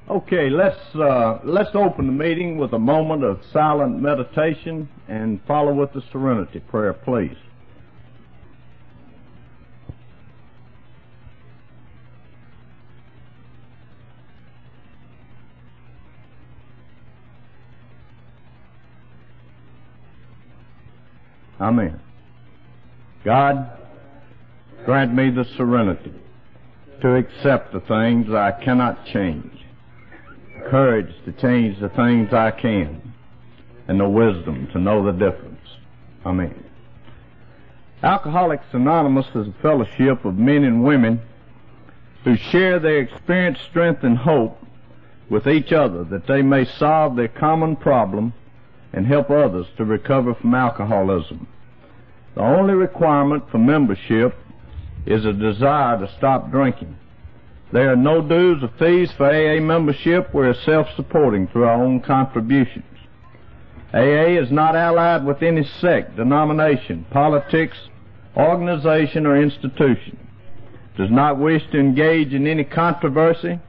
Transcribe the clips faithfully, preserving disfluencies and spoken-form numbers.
Okay, let's uh, let's open the meeting with a moment of silent meditation and follow with the serenity prayer, please. Amen. God, grant me the serenity to accept the things I cannot change, courage to change the things I can, and the wisdom to know the difference. Amen. Alcoholics Anonymous is a fellowship of men and women who share their experience, strength, and hope with each other that they may solve their common problem and help others to recover from alcoholism. The only requirement for membership is a desire to stop drinking. There are no dues or fees for A A membership. We are self-supporting through our own contributions. A A is not allied with any sect, denomination, politics, organization, or institution. Does not wish to engage in any controversy,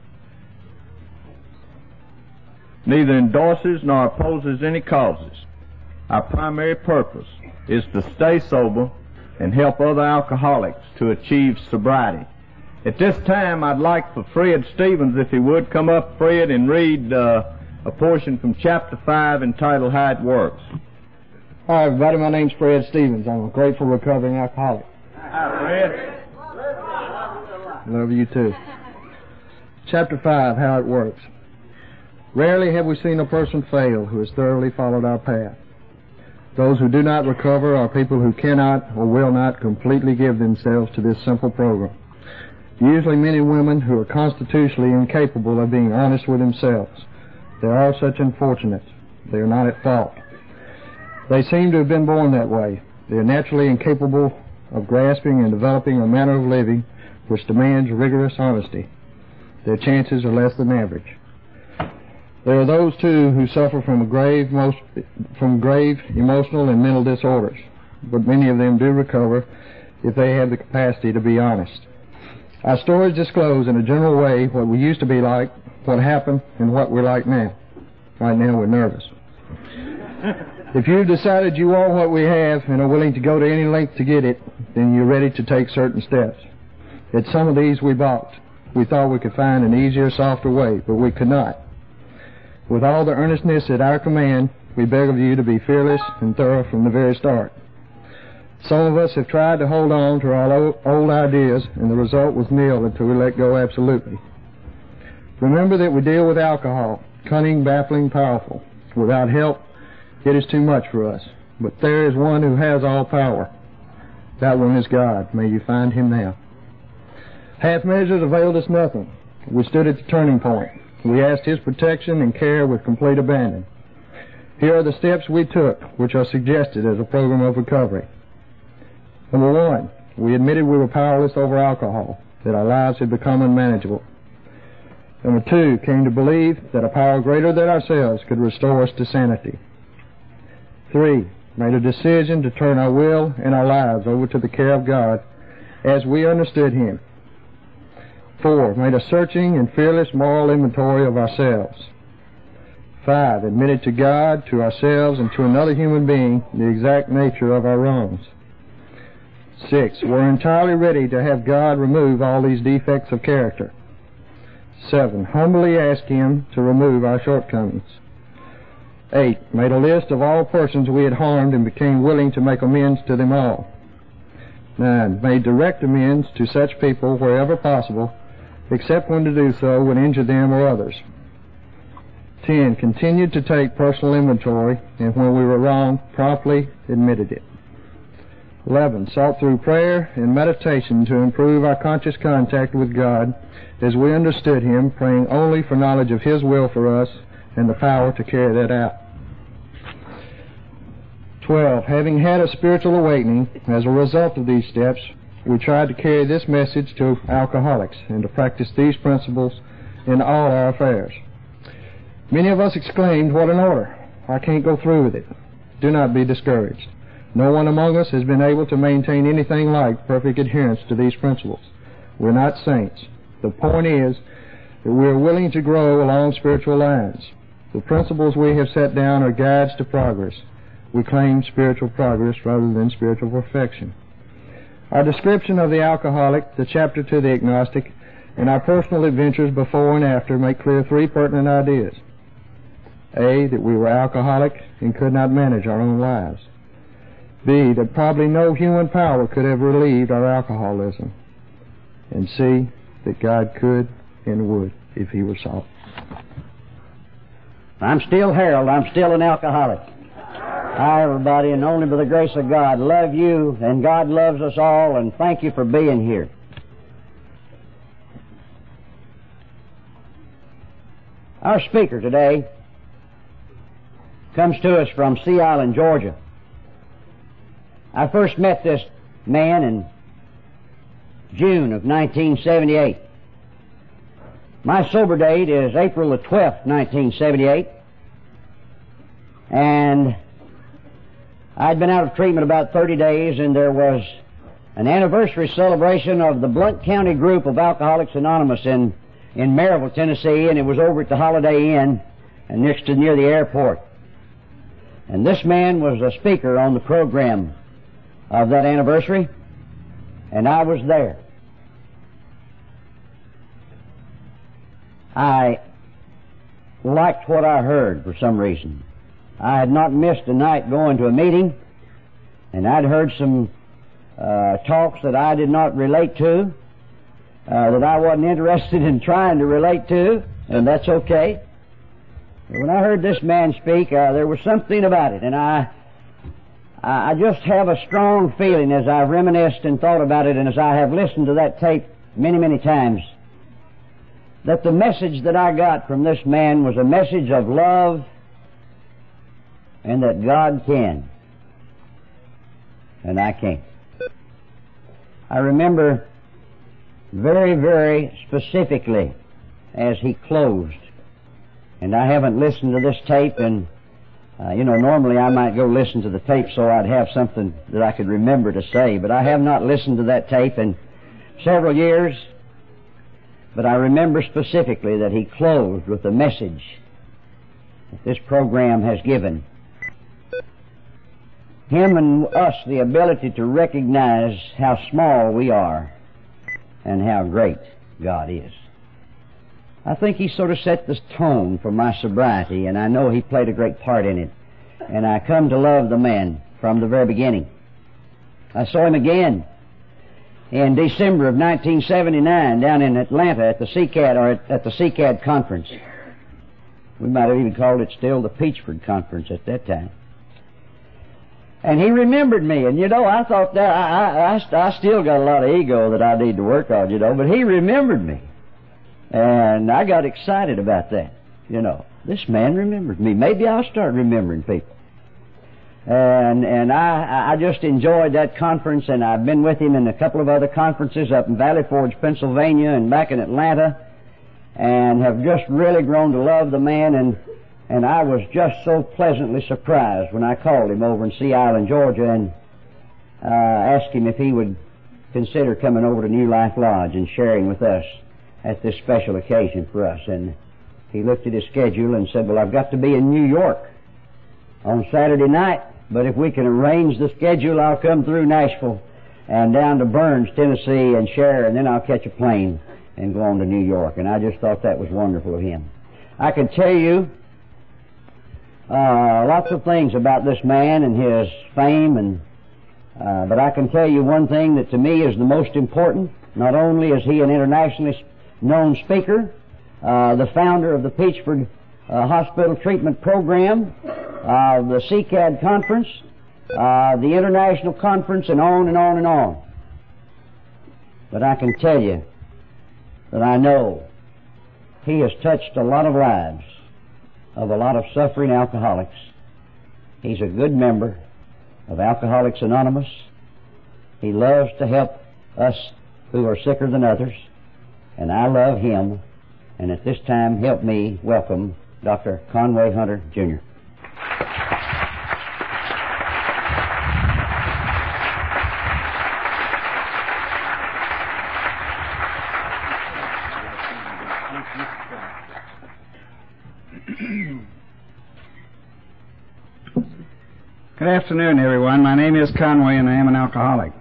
neither endorses nor opposes any causes. Our primary purpose is to stay sober and help other alcoholics to achieve sobriety. At this time, I'd like for Fred Stevens, if he would, come up, Fred, and read uh, a portion from chapter five entitled How It Works. Hi, everybody. My name's Fred Stevens. I'm a grateful recovering alcoholic. Hi, Fred. Love you, too. Chapter five, How It Works. Rarely have we seen a person fail who has thoroughly followed our path. Those who do not recover are people who cannot or will not completely give themselves to this simple program. Usually men and women who are constitutionally incapable of being honest with themselves. There are such unfortunates. They are not at fault. They seem to have been born that way. They are naturally incapable of grasping and developing a manner of living which demands rigorous honesty. Their chances are less than average. There are those, too, who suffer from a grave, most, from grave emotional and mental disorders, but many of them do recover if they have the capacity to be honest. Our stories disclose in a general way what we used to be like, what happened, and what we're like now. Right now we're nervous. If you've decided you want what we have and are willing to go to any length to get it, then you're ready to take certain steps. At some of these we balked. We thought we could find an easier, softer way, but we could not. With all the earnestness at our command, we beg of you to be fearless and thorough from the very start. Some of us have tried to hold on to our old ideas, and the result was nil until we let go absolutely. Remember that we deal with alcohol, cunning, baffling, powerful. Without help, it is too much for us. But there is one who has all power. That one is God. May you find him now. Half measures availed us nothing. We stood at the turning point. We asked his protection and care with complete abandon. Here are the steps we took, which are suggested as a program of recovery. Number one, we admitted we were powerless over alcohol, that our lives had become unmanageable. Number two, came to believe that a power greater than ourselves could restore us to sanity. Three, made a decision to turn our will and our lives over to the care of God as we understood him. Four, made a searching and fearless moral inventory of ourselves. Five, admitted to God, to ourselves, and to another human being the exact nature of our wrongs. Six, we're entirely ready to have God remove all these defects of character. Seven, humbly asked him to remove our shortcomings. Eight, made a list of all persons we had harmed and became willing to make amends to them all. Nine, made direct amends to such people wherever possible, except when to do so would injure them or others. Ten, continued to take personal inventory, and when we were wrong, promptly admitted it. Eleven, sought through prayer and meditation to improve our conscious contact with God as we understood him, praying only for knowledge of his will for us and the power to carry that out. Twelve, having had a spiritual awakening as a result of these steps, we tried to carry this message to alcoholics and to practice these principles in all our affairs. Many of us exclaimed, "What an order! I can't go through with it." Do not be discouraged. No one among us has been able to maintain anything like perfect adherence to these principles. We're not saints. The point is that we are willing to grow along spiritual lines. The principles we have set down are guides to progress. We claim spiritual progress rather than spiritual perfection. Our description of the alcoholic, the chapter to the agnostic, and our personal adventures before and after make clear three pertinent ideas. A, that we were alcoholic and could not manage our own lives. B, that probably no human power could have relieved our alcoholism. And C, that God could and would if He were sought. I'm still Harold. I'm still an alcoholic. Hi, everybody, and only by the grace of God, love you, and God loves us all, and thank you for being here. Our speaker today comes to us from Sea Island, Georgia. I first met this man in June of nineteen seventy-eight. My sober date is April the twelfth, nineteen seventy-eight, and I'd been out of treatment about thirty days, and there was an anniversary celebration of the Blount County group of Alcoholics Anonymous in, in Maryville, Tennessee, and it was over at the Holiday Inn and next to near the airport. And this man was a speaker on the program of that anniversary, and I was there. I liked what I heard for some reason. I had not missed a night going to a meeting, and I'd heard some uh, talks that I did not relate to, uh, that I wasn't interested in trying to relate to, and that's okay. But when I heard this man speak, uh, there was something about it, and I, I just have a strong feeling as I reminisced and thought about it, and as I have listened to that tape many, many times, that the message that I got from this man was a message of love, and that God can, and I can't. I remember very, very specifically as he closed, and I haven't listened to this tape, and uh, you know, normally I might go listen to the tape so I'd have something that I could remember to say, but I have not listened to that tape in several years, but I remember specifically that he closed with a message that this program has given him and us the ability to recognize how small we are and how great God is. I think he sort of set the tone for my sobriety, and I know he played a great part in it. And I come to love the man from the very beginning. I saw him again in December of nineteen seventy-nine down in Atlanta at the C C A D, or at, at the C C A D conference. We might have even called it still the Peachford Conference at that time. And he remembered me, and you know, I thought that I, I, I still got a lot of ego that I need to work on, you know, but he remembered me. And I got excited about that, you know. This man remembered me. Maybe I'll start remembering people. And and I, I just enjoyed that conference, and I've been with him in a couple of other conferences up in Valley Forge, Pennsylvania, and back in Atlanta, and have just really grown to love the man, and And I was just so pleasantly surprised when I called him over in Sea Island, Georgia, and uh, asked him if he would consider coming over to New Life Lodge and sharing with us at this special occasion for us. And he looked at his schedule and said, well, I've got to be in New York on Saturday night, but if we can arrange the schedule, I'll come through Nashville and down to Burns, Tennessee, and share, and then I'll catch a plane and go on to New York. And I just thought that was wonderful of him. I can tell you Uh, lots of things about this man and his fame, and uh, but I can tell you one thing that to me is the most important. Not only is he an internationally known speaker, uh, the founder of the Peachford uh, Hospital Treatment Program, uh, the C C A D Conference, uh, the International Conference, and on and on and on. But I can tell you that I know he has touched a lot of lives of a lot of suffering alcoholics. He's a good member of Alcoholics Anonymous. He loves to help us who are sicker than others, and I love him. And at this time, help me welcome Doctor Conway Hunter, Junior Thank you. Good afternoon, everyone. My name is Conway, and I am an alcoholic.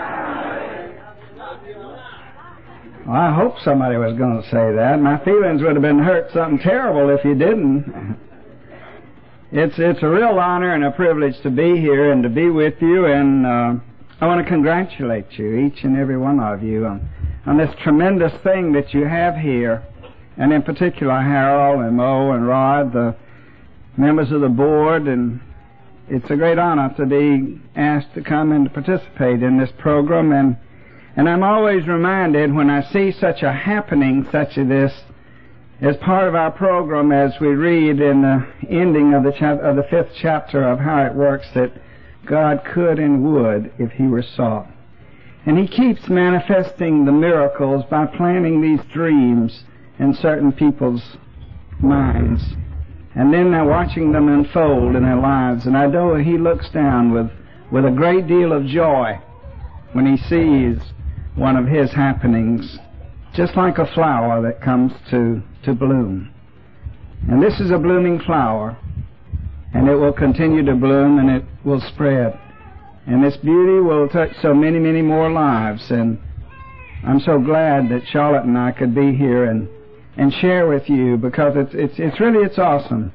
Well, I hope somebody was going to say that. My feelings would have been hurt something terrible if you didn't. It's it's a real honor and a privilege to be here and to be with you, and uh, I want to congratulate you, each and every one of you, on, on this tremendous thing that you have here, and in particular Harold and Mo and Rod, the members of the board, and it's a great honor to be asked to come and to participate in this program, and and I'm always reminded when I see such a happening such as this as part of our program, as we read in the ending of the chap- of the fifth chapter of How It Works, that God could and would if He were sought. And He keeps manifesting the miracles by planting these dreams in certain people's minds, and then they're watching them unfold in their lives. And I know He looks down with, with a great deal of joy when He sees one of His happenings, just like a flower that comes to, to bloom. And this is a blooming flower, and it will continue to bloom, and it will spread. And this beauty will touch so many, many more lives. And I'm so glad that Charlotte and I could be here and, and share with you, because it's, it's, it's really, it's awesome.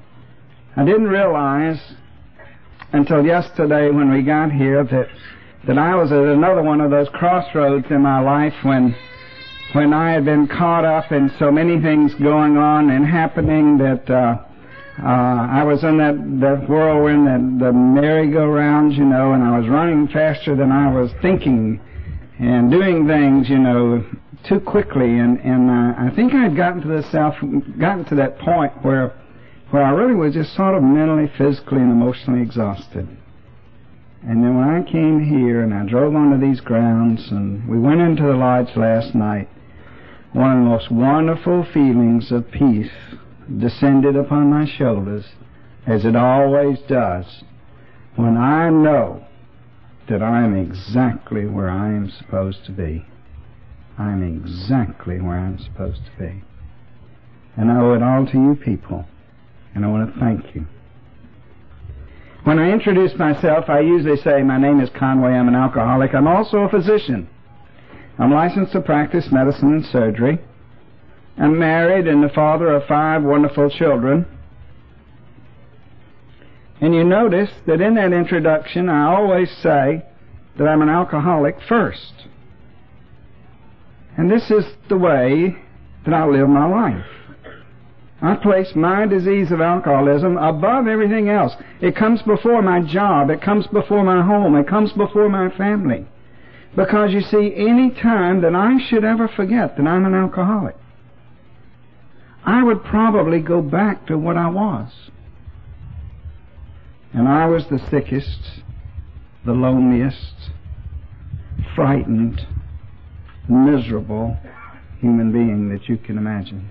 I didn't realize until yesterday when we got here that, that I was at another one of those crossroads in my life when when I had been caught up in so many things going on and happening that uh, uh, I was in that, that whirlwind, that the merry-go-round, you know, and I was running faster than I was thinking and doing things, you know, too quickly. And, and uh, I think I had gotten to the self, gotten to that point where where I really was just sort of mentally, physically, and emotionally exhausted. And then when I came here and I drove onto these grounds and we went into the lodge last night, one of the most wonderful feelings of peace descended upon my shoulders, as it always does, when I know that I am exactly where I am supposed to be. I am exactly where I am supposed to be. And I owe it all to you people, and I want to thank you. When I introduce myself, I usually say, my name is Conway, I'm an alcoholic. I'm also a physician. I'm licensed to practice medicine and surgery. I'm married and the father of five wonderful children. And you notice that in that introduction, I always say that I'm an alcoholic first. And this is the way that I live my life. I place my disease of alcoholism above everything else. It comes before my job. It comes before my home. It comes before my family. Because, you see, any time that I should ever forget that I'm an alcoholic, I would probably go back to what I was. And I was the sickest, the loneliest, frightened, miserable human being that you can imagine.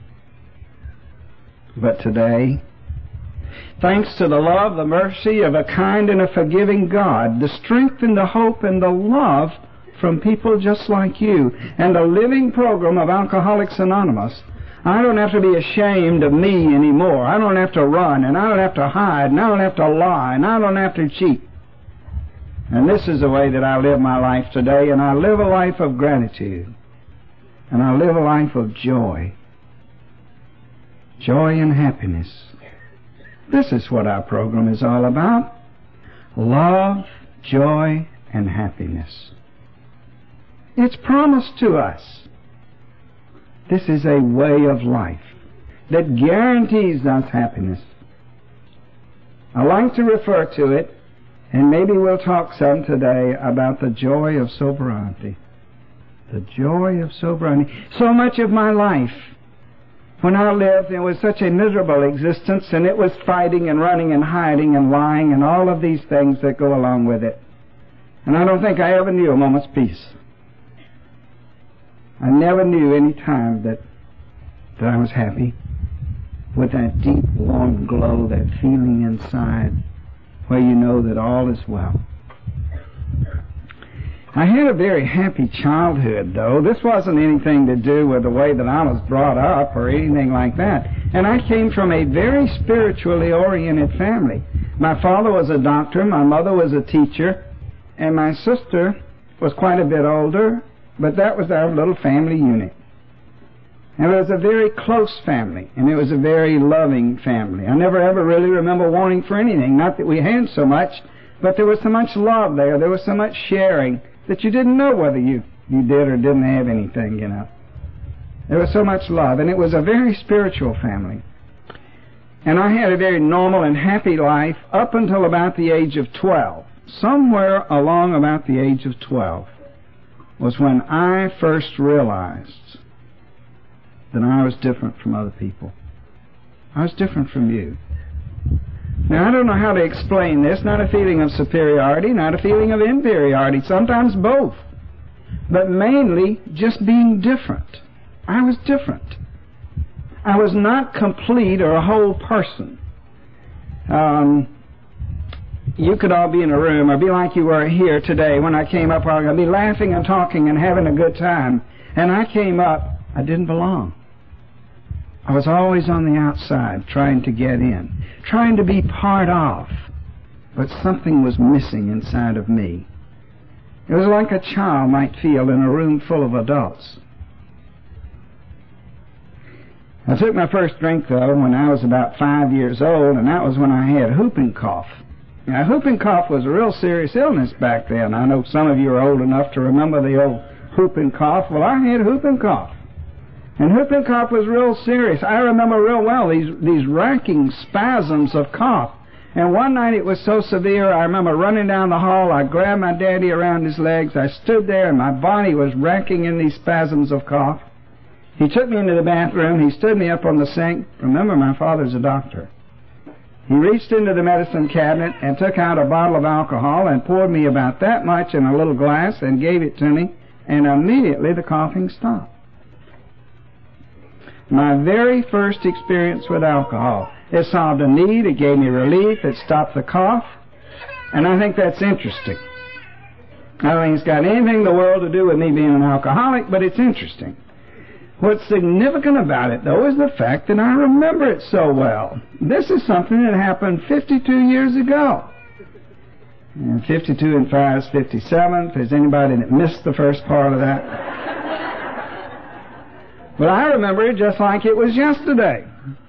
But today, thanks to the love, the mercy of a kind and a forgiving God, the strength and the hope and the love from people just like you, and a living program of Alcoholics Anonymous, I don't have to be ashamed of me anymore. I don't have to run, and I don't have to hide, and I don't have to lie, and I don't have to cheat. And this is the way that I live my life today, and I live a life of gratitude, and I live a life of joy. Joy and happiness. This is what our program is all about. Love, joy, and happiness. It's promised to us. This is a way of life that guarantees us happiness. I like to refer to it, and maybe we'll talk some today about the joy of sobriety. The joy of sobriety. So much of my life, when I lived, it was such a miserable existence, and it was fighting and running and hiding and lying and all of these things that go along with it. And I don't think I ever knew a moment's peace. I never knew any time that, that I was happy, with that deep, warm glow, that feeling inside where you know that all is well. I had a very happy childhood, though. This wasn't anything to do with the way that I was brought up or anything like that. And I came from a very spiritually oriented family. My father was a doctor, my mother was a teacher, and my sister was quite a bit older, but that was our little family unit. And it was a very close family, and it was a very loving family. I never ever really remember wanting for anything. Not that we had so much, but there was so much love there. There was so much sharing that you didn't know whether you, you did or didn't have anything, you know. There was so much love, and it was a very spiritual family. And I had a very normal and happy life up until about the age of twelve. Somewhere along about the age of twelve was when I first realized that I was different from other people. I was different from you. Now, I don't know how to explain this. Not a feeling of superiority, not a feeling of inferiority, sometimes both. But mainly just being different. I was different. I was not complete or a whole person. Um, you could all be in a room or be like you were here today when I came up. I would be laughing and talking and having a good time. And I came up, I didn't belong. I was always on the outside, trying to get in, trying to be part of, but something was missing inside of me. It was like a child might feel in a room full of adults. I took my first drink, though, when I was about five years old, and that was when I had whooping cough. Now, whooping cough was a real serious illness back then. I know some of you are old enough to remember the old whooping cough. Well, I had whooping cough. And whooping cough was real serious. I remember real well these, these racking spasms of cough. And one night it was so severe, I remember running down the hall. I grabbed my daddy around his legs. I stood there, and my body was racking in these spasms of cough. He took me into the bathroom. He stood me up on the sink. Remember, my father's a doctor. He reached into the medicine cabinet and took out a bottle of alcohol and poured me about that much in a little glass and gave it to me. And immediately the coughing stopped. My very first experience with alcohol. It solved a need, it gave me relief, it stopped the cough, and I think that's interesting. I don't think it's got anything in the world to do with me being an alcoholic, but it's interesting. What's significant about it, though, is the fact that I remember it so well. This is something that happened fifty-two years ago. And fifty-two and five is fifty-seven. If there's anybody that missed the first part of that. But I remember it just like it was yesterday.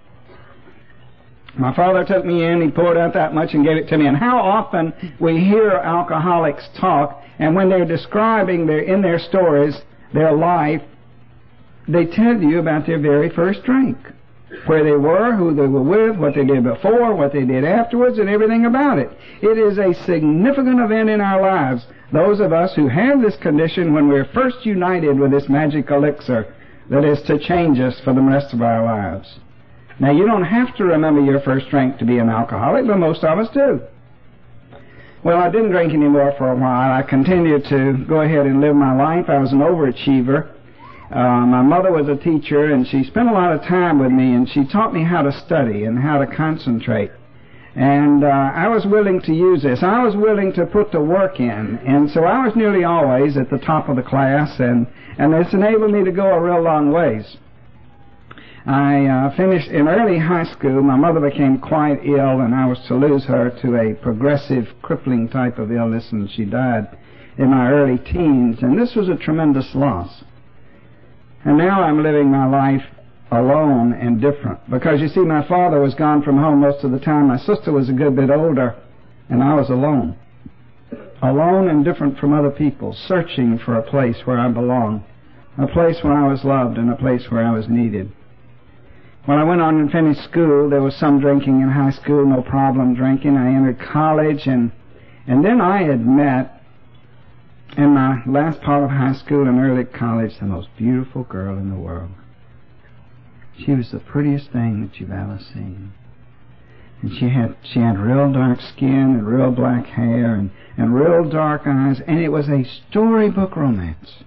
My father took me in, he poured out that much and gave it to me. And how often we hear alcoholics talk, and when they're describing their, in their stories their life, they tell you about their very first drink. Where they were, who they were with, what they did before, what they did afterwards, and everything about it. It is a significant event in our lives. Those of us who have this condition when we're first united with this magic elixir that is to change us for the rest of our lives. Now, you don't have to remember your first drink to be an alcoholic, but most of us do. Well, I didn't drink anymore for a while. I continued to go ahead and live my life. I was an overachiever. Uh, my mother was a teacher, and she spent a lot of time with me, and she taught me how to study and how to concentrate. And uh, I was willing to use this. I was willing to put the work in. And so I was nearly always at the top of the class, and, and this enabled me to go a real long ways. I uh, finished in early high school. My mother became quite ill, and I was to lose her to a progressive, crippling type of illness, and she died in my early teens. And this was a tremendous loss. And now I'm living my life alone and different. Because, you see, my father was gone from home most of the time. My sister was a good bit older, and I was alone. Alone and different from other people, searching for a place where I belonged, a place where I was loved, and a place where I was needed. When I went on and finished school, there was some drinking in high school, no problem drinking. I entered college, and and then I had met, in my last part of high school and early college, the most beautiful girl in the world. She was the prettiest thing that you've ever seen. And she had she had real dark skin and real black hair and, and real dark eyes, and it was a storybook romance.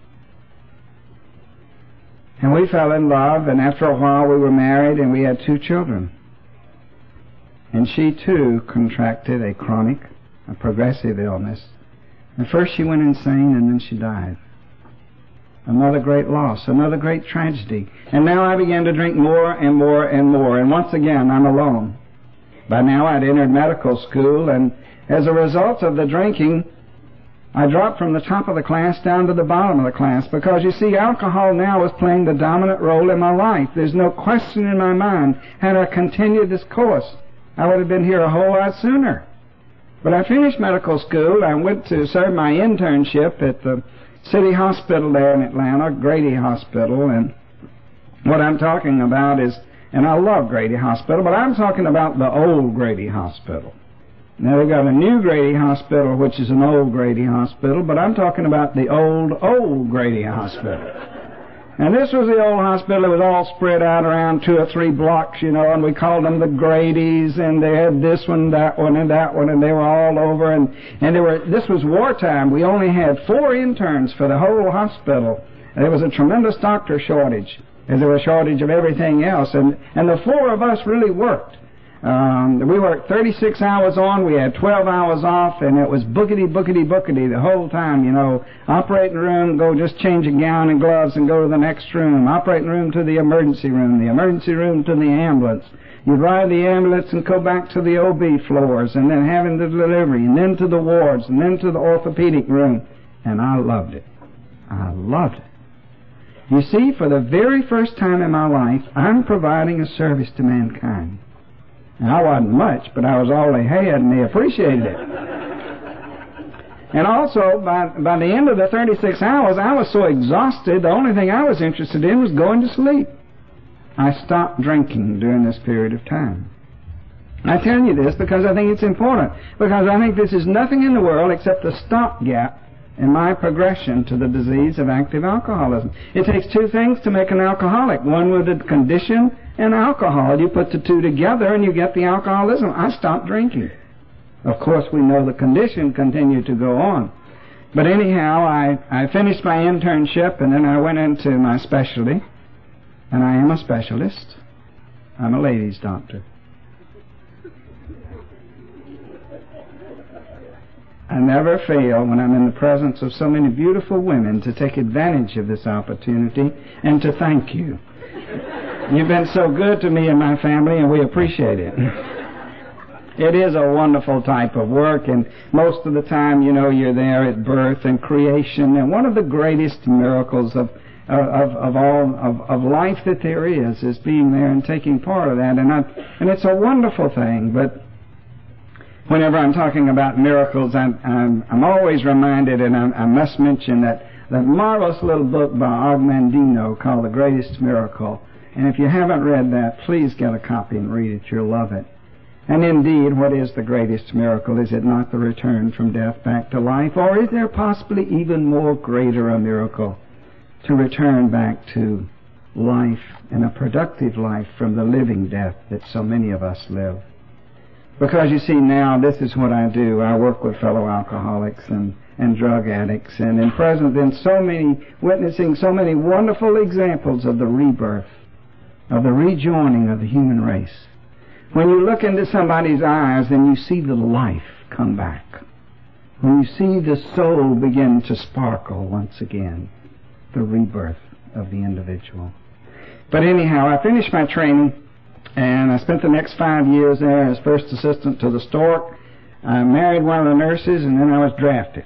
And we fell in love, and after a while we were married, and we had two children. And she, too, contracted a chronic, a progressive illness At first she went insane, and then she died. Another great loss, another great tragedy. And now I began to drink more and more and more, and once again I'm alone. By now I'd entered medical school, and as a result of the drinking, I dropped from the top of the class down to the bottom of the class, because, you see, alcohol now was playing the dominant role in my life. There's no question in my mind, had I continued this course, I would have been here a whole lot sooner. But I finished medical school. I went to serve my internship at the city hospital there in Atlanta, Grady Hospital, and what I'm talking about is, and I love Grady Hospital, but I'm talking about the old Grady Hospital. Now, they've got a new Grady Hospital, which is an old Grady Hospital, but I'm talking about the old, old Grady Hospital. And this was the old hospital. It was all spread out around two or three blocks, you know, and we called them the Gradys, and they had this one, that one, and that one, and they were all over, and, and they were, this was wartime. We only had four interns for the whole hospital. There was a tremendous doctor shortage, as there was a shortage of everything else, and, and the four of us really worked. Um, we worked thirty-six hours on, we had twelve hours off, and it was bookety, bookety, bookety the whole time, you know. Operating room, go just change a gown and gloves and go to the next room. Operating room to the emergency room, the emergency room to the ambulance. You'd ride the ambulance and go back to the O B floors, and then having the delivery, and then to the wards, and then to the orthopedic room. And I loved it. I loved it. You see, for the very first time in my life, I'm providing a service to mankind. And I wasn't much, but I was all they had, and they appreciated it. And also, by, by the end of the thirty-six hours, I was so exhausted, the only thing I was interested in was going to sleep. I stopped drinking during this period of time. I tell you this because I think it's important, because I think this is nothing in the world except a stopgap in my progression to the disease of active alcoholism. It takes two things to make an alcoholic. One with a condition and alcohol. You put the two together and you get the alcoholism. I stopped drinking. Of course, we know the condition continued to go on. But anyhow, I, I finished my internship, and then I went into my specialty. And I am a specialist. I'm a ladies' doctor. I never fail, when I'm in the presence of so many beautiful women, to take advantage of this opportunity and to thank you. You've been so good to me and my family, and we appreciate it. It is a wonderful type of work, and most of the time, you know, you're there at birth and creation, and one of the greatest miracles of of, of all of, of life that there is is being there and taking part of that, and I, and it's a wonderful thing. But whenever I'm talking about miracles, I'm I'm, I'm always reminded, and I, I must mention that that marvelous little book by Og Mandino called The Greatest Miracle. And if you haven't read that, please get a copy and read it. You'll love it. And indeed, what is the greatest miracle? Is it not the return from death back to life? Or is there possibly even more greater a miracle to return back to life, and a productive life, from the living death that so many of us live? Because you see, now this is what I do. I work with fellow alcoholics and, and drug addicts, and in present in so many, witnessing so many wonderful examples of the rebirth, of the rejoining of the human race. When you look into somebody's eyes and you see the life come back, when you see the soul begin to sparkle once again, the rebirth of the individual. But anyhow, I finished my training, and I spent the next five years there as first assistant to the Stork. I married one of the nurses, and then I was drafted.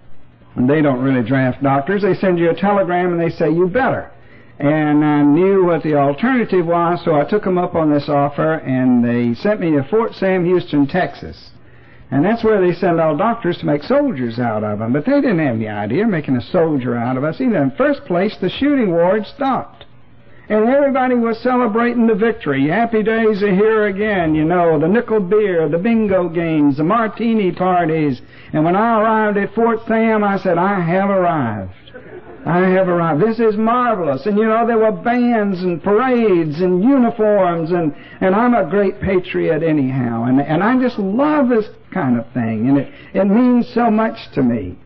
And they don't really draft doctors. They send you a telegram and they say, you better. And I knew what the alternative was, so I took them up on this offer, and they sent me to Fort Sam Houston, Texas. And that's where they send all doctors to make soldiers out of them. But they didn't have any idea of making a soldier out of us either. In the first place, the shooting war had stopped. And everybody was celebrating the victory. Happy days are here again, you know, the nickel beer, the bingo games, the martini parties. And when I arrived at Fort Sam, I said, I have arrived. I have arrived. This is marvelous. And, you know, there were bands and parades and uniforms, and, and I'm a great patriot anyhow. And, and I just love this kind of thing, and it, it means so much to me.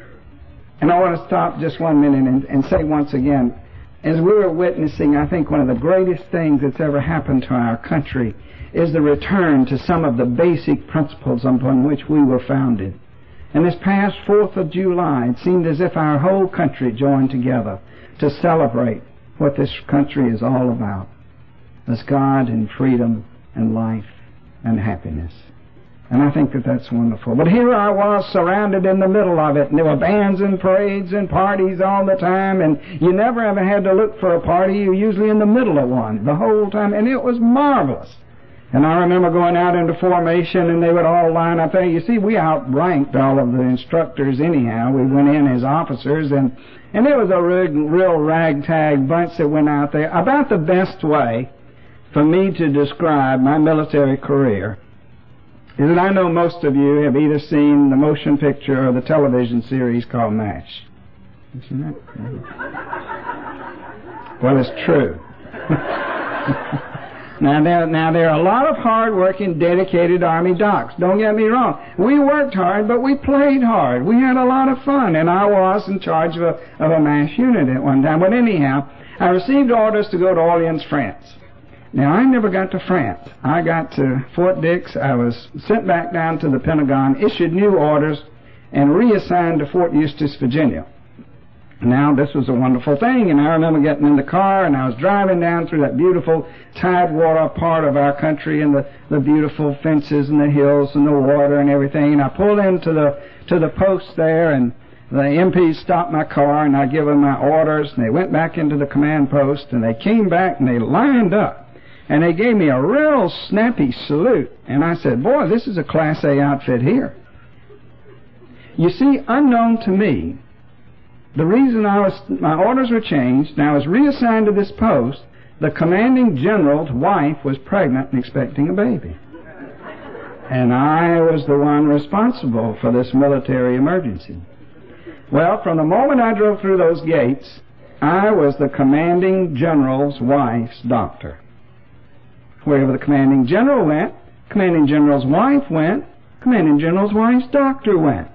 And I want to stop just one minute and, and say once again, as we were witnessing, I think one of the greatest things that's ever happened to our country is the return to some of the basic principles upon which we were founded. And this past fourth of July, it seemed as if our whole country joined together to celebrate what this country is all about, as God and freedom and life and happiness. And I think that that's wonderful. But here I was surrounded in the middle of it, and there were bands and parades and parties all the time, and you never ever had to look for a party. You were usually in the middle of one the whole time, and it was marvelous. And I remember going out into formation, and they would all line up there. You see, we outranked all of the instructors anyhow. We went in as officers, and, and it was a real, real ragtag bunch that went out there. About the best way for me to describe my military career is that I know most of you have either seen the motion picture or the television series called MASH. You seen that? Well, it's true. Now there, now there are a lot of hard-working, dedicated Army docs. Don't get me wrong. We worked hard, but we played hard. We had a lot of fun, and I was in charge of a, of a MASH unit at one time. But anyhow, I received orders to go to Orleans, France. Now, I never got to France. I got to Fort Dix. I was sent back down to the Pentagon, issued new orders, and reassigned to Fort Eustis, Virginia. Now, this was a wonderful thing, and I remember getting in the car, and I was driving down through that beautiful tidewater part of our country, and the, the beautiful fences and the hills and the water and everything, and I pulled into the to the post there, and the M Ps stopped my car, and I gave them my orders, and they went back into the command post, and they came back, and they lined up. And they gave me a real snappy salute. And I said, boy, this is a Class A outfit here. You see, unknown to me, the reason I was, my orders were changed, and I was reassigned to this post, the commanding general's wife was pregnant and expecting a baby. And I was the one responsible for this military emergency. Well, from the moment I drove through those gates, I was the commanding general's wife's doctor. Wherever the commanding general went, commanding general's wife went, commanding general's wife's doctor went.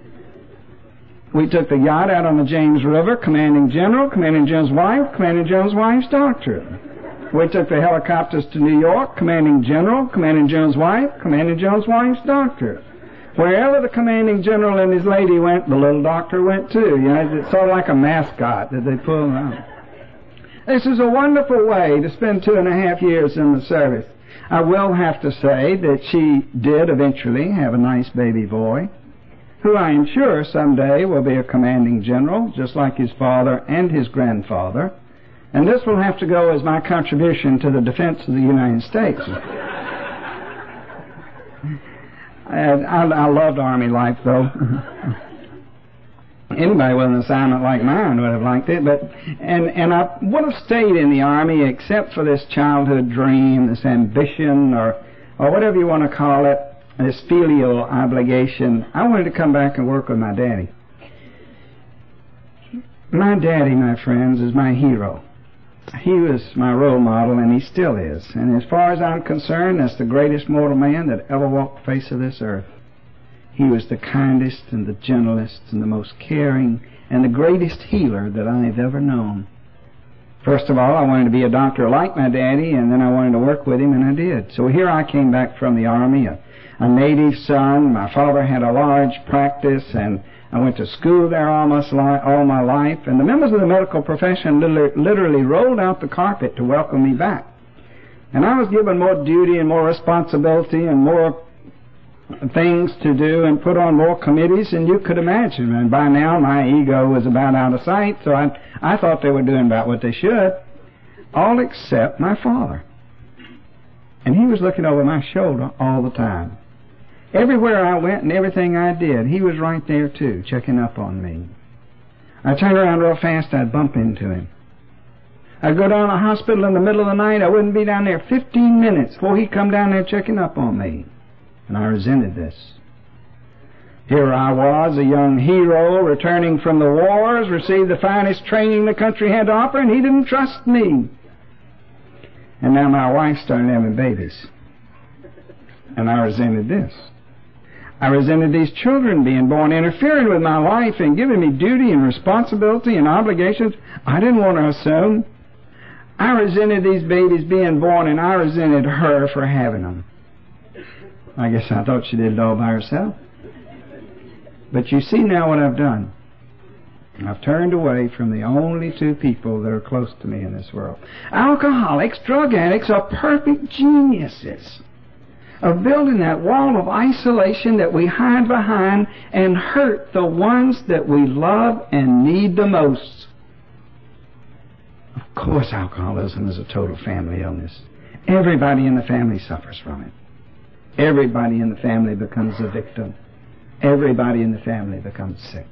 We took the yacht out on the James River, commanding general, commanding general's wife, commanding general's wife's doctor. We took the helicopters to New York, commanding general, commanding general's wife, commanding general's wife's doctor. Wherever the commanding general and his lady went, the little doctor went too. You know, it's sort of like a mascot that they pull around. This is a wonderful way to spend two and a half years in the service. I will have to say that she did eventually have a nice baby boy, who I am sure someday will be a commanding general, just like his father and his grandfather. And this will have to go as my contribution to the defense of the United States. I, I, I loved Army life, though. Anybody with an assignment like mine would have liked it, but and and I would have stayed in the Army except for this childhood dream, this ambition, or or whatever you want to call it, this filial obligation. I wanted to come back and work with my daddy. My daddy, my friends, is my hero. He was my role model, and he still is. And as far as I'm concerned, that's the greatest mortal man that ever walked the face of this earth. He was the kindest and the gentlest and the most caring and the greatest healer that I've ever known. First of all, I wanted to be a doctor like my daddy, and then I wanted to work with him, and I did. So here I came back from the Army, a, a native son. My father had a large practice, and I went to school there almost li- all my life. And the members of the medical profession literally, literally rolled out the carpet to welcome me back. And I was given more duty and more responsibility and more things to do and put on more committees than you could imagine. And by now my ego was about out of sight, so I, I thought they were doing about what they should, all except my father. And he was looking over my shoulder all the time. Everywhere I went and everything I did, he was right there too, checking up on me. I turned around real fast, I'd bump into him. I'd go down to the hospital in the middle of the night, I wouldn't be down there fifteen minutes before he'd come down there checking up on me. And I resented this. Here I was, a young hero, returning from the wars, received the finest training the country had to offer, and he didn't trust me. And now my wife started having babies. And I resented this. I resented these children being born, interfering with my life and giving me duty and responsibility and obligations I didn't want to assume. I resented these babies being born, and I resented her for having them. I guess I thought she did it all by herself. But you see now what I've done. I've turned away from the only two people that are close to me in this world. Alcoholics, drug addicts are perfect geniuses of building that wall of isolation that we hide behind and hurt the ones that we love and need the most. Of course, alcoholism is a total family illness. Everybody in the family suffers from it. Everybody in the family becomes a victim. Everybody in the family becomes sick.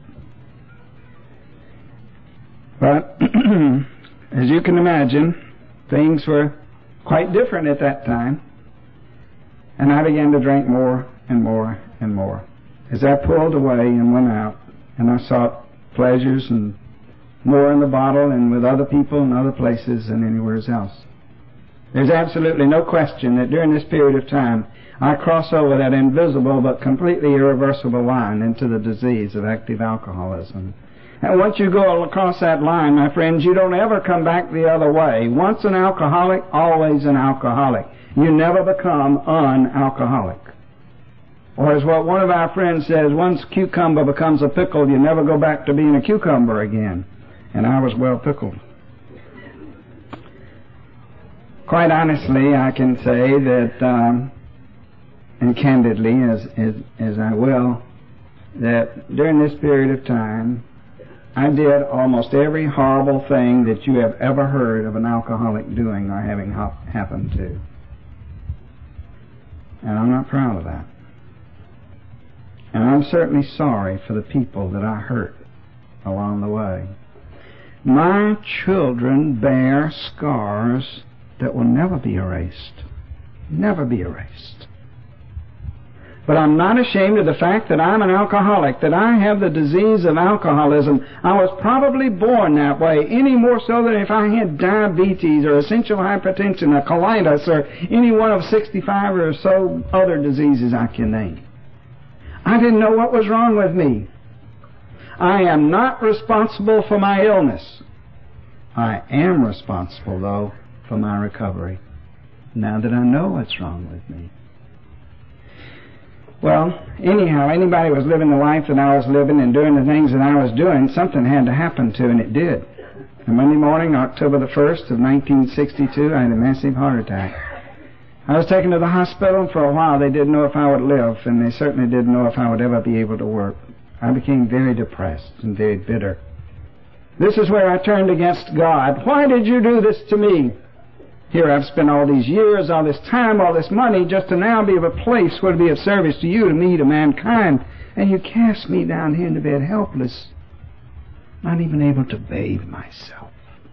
But, as you can imagine, things were quite different at that time. And I began to drink more and more and more. As I pulled away and went out, and I sought pleasures and more in the bottle and with other people and other places than anywhere else. There's absolutely no question that during this period of time, I cross over that invisible but completely irreversible line into the disease of active alcoholism. And once you go across that line, my friends, you don't ever come back the other way. Once an alcoholic, always an alcoholic. You never become un-alcoholic. Or as what one of our friends says, once cucumber becomes a pickle, you never go back to being a cucumber again. And I was well pickled. Quite honestly, I can say that, um, and candidly, as, as, as I will, that during this period of time, I did almost every horrible thing that you have ever heard of an alcoholic doing or having ha- happened to. And I'm not proud of that. And I'm certainly sorry for the people that I hurt along the way. My children bear scars that will never be erased. Never be erased. But I'm not ashamed of the fact that I'm an alcoholic, that I have the disease of alcoholism. I was probably born that way, any more so than if I had diabetes or essential hypertension, a colitis, or any one of sixty-five or so other diseases I can name. I didn't know what was wrong with me. I am not responsible for my illness. I am responsible, though, for my recovery, now that I know what's wrong with me. Well, anyhow, anybody was living the life that I was living and doing the things that I was doing, something had to happen to, and it did. And Monday morning, October the first of nineteen sixty-two, I had a massive heart attack. I was taken to the hospital, and for a while they didn't know if I would live, and they certainly didn't know if I would ever be able to work. I became very depressed and very bitter. This is where I turned against God. Why did you do this to me? Here I've spent all these years, all this time, all this money, just to now be of a place where to be of service to you, to me, to mankind. And you cast me down here in the bed helpless, not even able to bathe myself.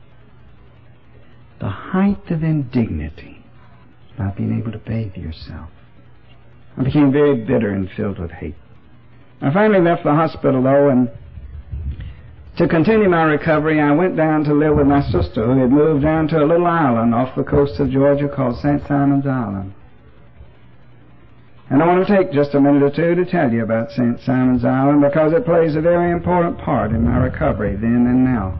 The height of indignity, not being able to bathe yourself. I became very bitter and filled with hate. I finally left the hospital, though, and to continue my recovery, I went down to live with my sister, who had moved down to a little island off the coast of Georgia called Saint Simon's Island. And I want to take just a minute or two to tell you about Saint Simon's Island, because it plays a very important part in my recovery then and now.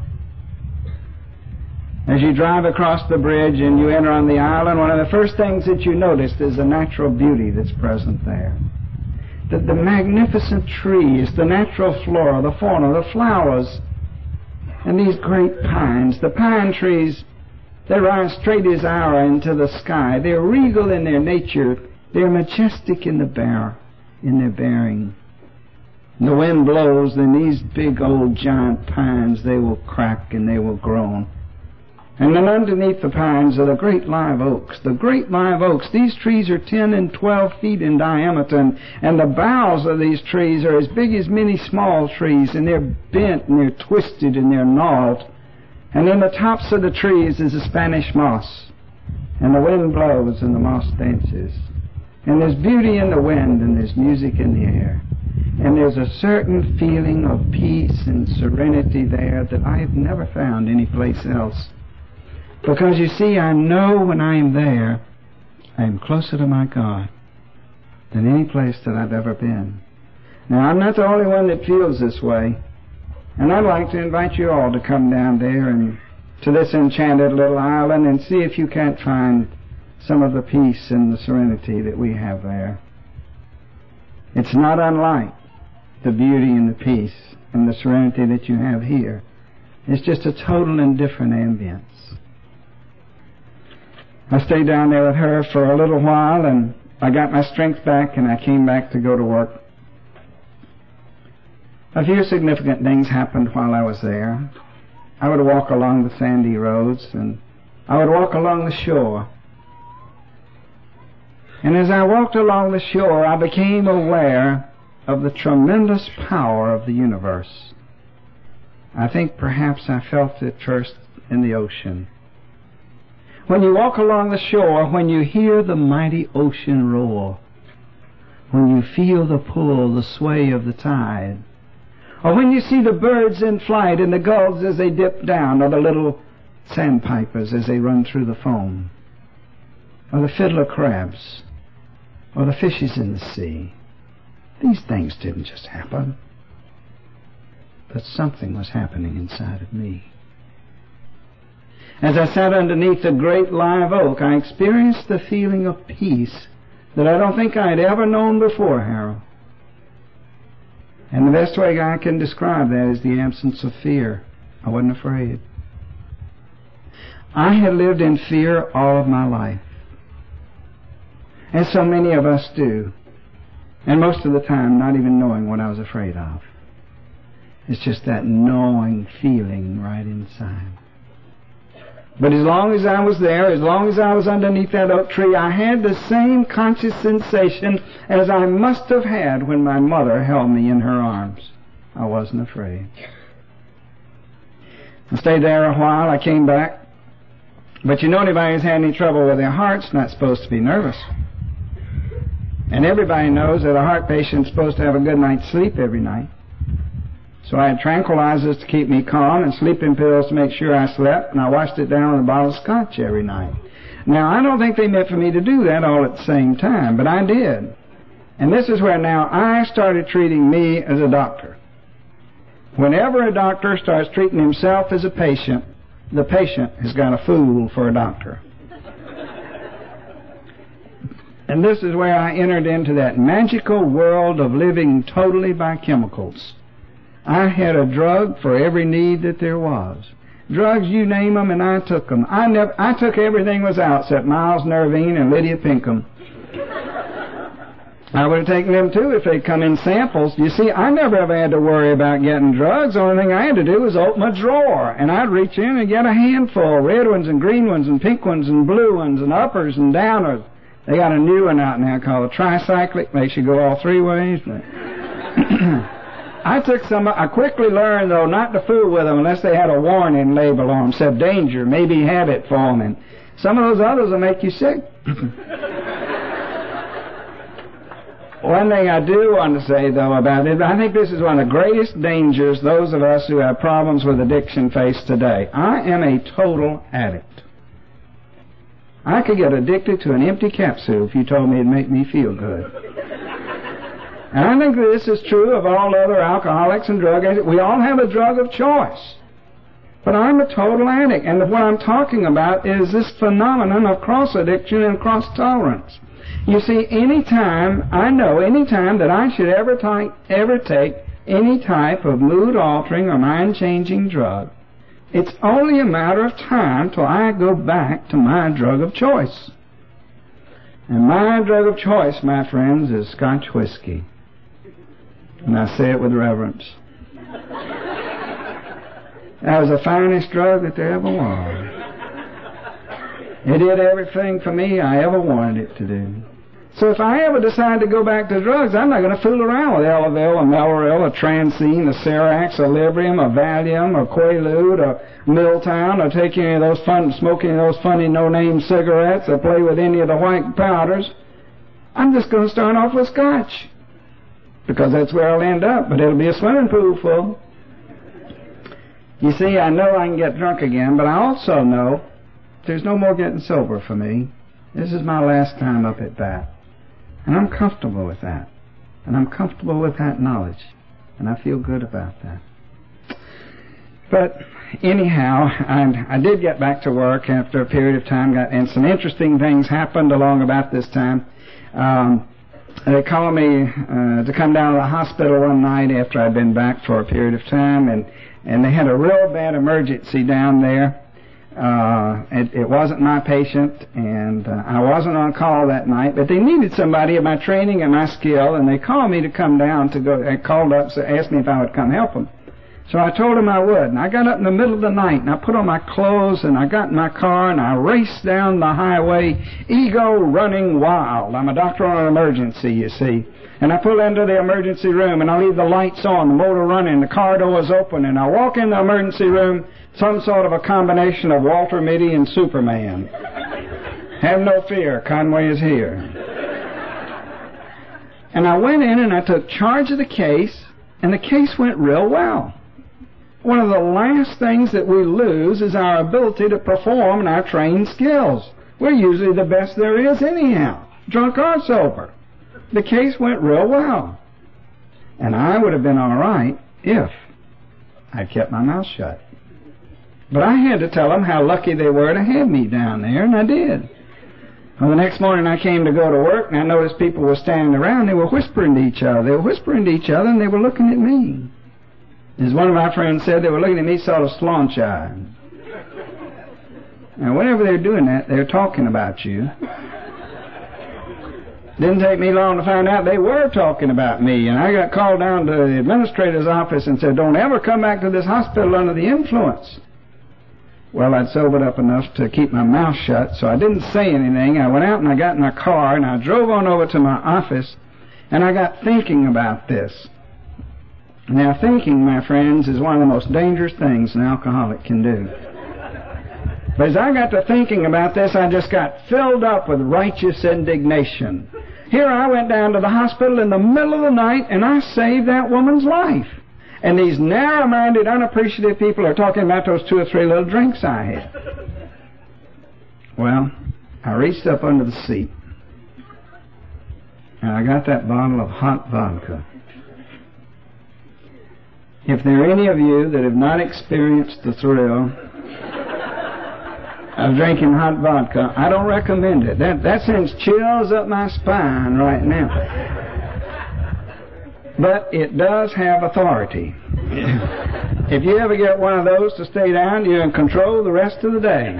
As you drive across the bridge and you enter on the island, one of the first things that you notice is the natural beauty that's present there. The, the magnificent trees, the natural flora, the fauna, the flowers, and these great pines. The pine trees, they rise straight as arrow into the sky. They're regal in their nature. They're majestic in the bear, in their bearing. And the wind blows, and these big old giant pines, they will crack and they will groan. And then underneath the pines are the great live oaks. The great live oaks, these trees are ten and twelve feet in diameter, and, and the boughs of these trees are as big as many small trees, and they're bent and they're twisted and they're gnawed. And in the tops of the trees is the Spanish moss, and the wind blows and the moss dances. And there's beauty in the wind and there's music in the air. And there's a certain feeling of peace and serenity there that I have never found anyplace else. Because, you see, I know when I am there, I am closer to my God than any place that I've ever been. Now, I'm not the only one that feels this way. And I'd like to invite you all to come down there and to this enchanted little island and see if you can't find some of the peace and the serenity that we have there. It's not unlike the beauty and the peace and the serenity that you have here. It's just a total and different ambience. I stayed down there with her for a little while, and I got my strength back, and I came back to go to work. A few significant things happened while I was there. I would walk along the sandy roads, and I would walk along the shore. And as I walked along the shore, I became aware of the tremendous power of the universe. I think perhaps I felt it first in the ocean. When you walk along the shore, when you hear the mighty ocean roar, when you feel the pull, the sway of the tide, or when you see the birds in flight and the gulls as they dip down, or the little sandpipers as they run through the foam, or the fiddler crabs, or the fishes in the sea. These things didn't just happen, but something was happening inside of me. As I sat underneath the great live oak, I experienced the feeling of peace that I don't think I'd ever known before, Harold. And the best way I can describe that is the absence of fear. I wasn't afraid. I had lived in fear all of my life, as so many of us do, and most of the time not even knowing what I was afraid of. It's just that gnawing feeling right inside. But as long as I was there, as long as I was underneath that oak tree, I had the same conscious sensation as I must have had when my mother held me in her arms. I wasn't afraid. I stayed there a while. I came back. But you know, anybody who's had any trouble with their heart's not supposed to be nervous. And everybody knows that a heart patient's supposed to have a good night's sleep every night. So I had tranquilizers to keep me calm and sleeping pills to make sure I slept, and I washed it down with a bottle of scotch every night. Now, I don't think they meant for me to do that all at the same time, but I did. And this is where now I started treating me as a doctor. Whenever a doctor starts treating himself as a patient, the patient has got a fool for a doctor. And this is where I entered into that magical world of living totally by chemicals. I had a drug for every need that there was. Drugs, you name them, and I took them. I never, I took everything was out except Miles Nervine and Lydia Pinkham. I would have taken them too if they'd come in samples. You see, I never ever had to worry about getting drugs. The only thing I had to do was open a drawer, and I'd reach in and get a handful, red ones and green ones and pink ones and blue ones and uppers and downers. They got a new one out now called a tricyclic. Makes you go all three ways. I took some. I quickly learned, though, not to fool with them unless they had a warning label on them, said danger, maybe habit forming. Some of those others will make you sick. One thing I do want to say, though, about it, I think this is one of the greatest dangers those of us who have problems with addiction face today. I am a total addict. I could get addicted to an empty capsule if you told me it'd make me feel good. And I think this is true of all other alcoholics and drug addicts. We all have a drug of choice. But I'm a total addict. And what I'm talking about is this phenomenon of cross-addiction and cross-tolerance. You see, any time, I know any time that I should ever, ty- ever take any type of mood-altering or mind-changing drug, it's only a matter of time till I go back to my drug of choice. And my drug of choice, my friends, is Scotch whiskey. And I say it with reverence. That was the finest drug that there ever was. It did everything for me I ever wanted it to do. So if I ever decide to go back to drugs, I'm not going to fool around with Elavil or Melril or Transcene or Cerax or Librium or Valium or Quaalude or Milltown or take any of those fun, smoke any of those funny no-name cigarettes or play with any of the white powders. I'm just going to start off with Scotch. Because that's where I'll end up, but it'll be a swimming pool full. You see, I know I can get drunk again, but I also know there's no more getting sober for me. This is my last time up at bat. And I'm comfortable with that. And I'm comfortable with that knowledge. And I feel good about that. But anyhow, I, I did get back to work after a period of time, got, and some interesting things happened along about this time. Um, they called me uh, to come down to the hospital one night after I'd been back for a period of time, and, and they had a real bad emergency down there. Uh, it, it wasn't my patient, and uh, I wasn't on call that night, but they needed somebody of my training and my skill, and they called me to come down to go. They called up, so asked me if I would come help them. So I told them I would, and I got up in the middle of the night, and I put on my clothes, and I got in my car, and I raced down the highway, ego running wild. I'm a doctor on an emergency, you see. And I pull into the emergency room, and I leave the lights on, the motor running, the car door is open, and I walk in the emergency room, some sort of a combination of Walter Mitty and Superman. Have no fear, Conway is here. And I went in, and I took charge of the case, and the case went real well. One of the last things that we lose is our ability to perform our trained skills. We're usually the best there is anyhow, drunk or sober. The case went real well. And I would have been all right if I'd kept my mouth shut. But I had to tell them how lucky they were to have me down there, and I did. Well, the next morning I came to go to work, and I noticed people were standing around. They were whispering to each other. They were whispering to each other, and they were looking at me. As one of my friends said, they were looking at me sort of slanch-eyed. Now, whenever they're doing that, they're talking about you. Didn't take me long to find out they were talking about me, and I got called down to the administrator's office and said, don't ever come back to this hospital under the influence. Well, I'd sobered up enough to keep my mouth shut, so I didn't say anything. I went out and I got in my car, and I drove on over to my office, and I got thinking about this. Now, thinking, my friends, is one of the most dangerous things an alcoholic can do. But as I got to thinking about this, I just got filled up with righteous indignation. Here I went down to the hospital in the middle of the night, and I saved that woman's life. And these narrow-minded, unappreciative people are talking about those two or three little drinks I had. Well, I reached up under the seat, and I got that bottle of hot vodka. If there are any of you that have not experienced the thrill of drinking hot vodka, I don't recommend it. That, that sends chills up my spine right now. But it does have authority. If you ever get one of those to stay down, you're in control the rest of the day.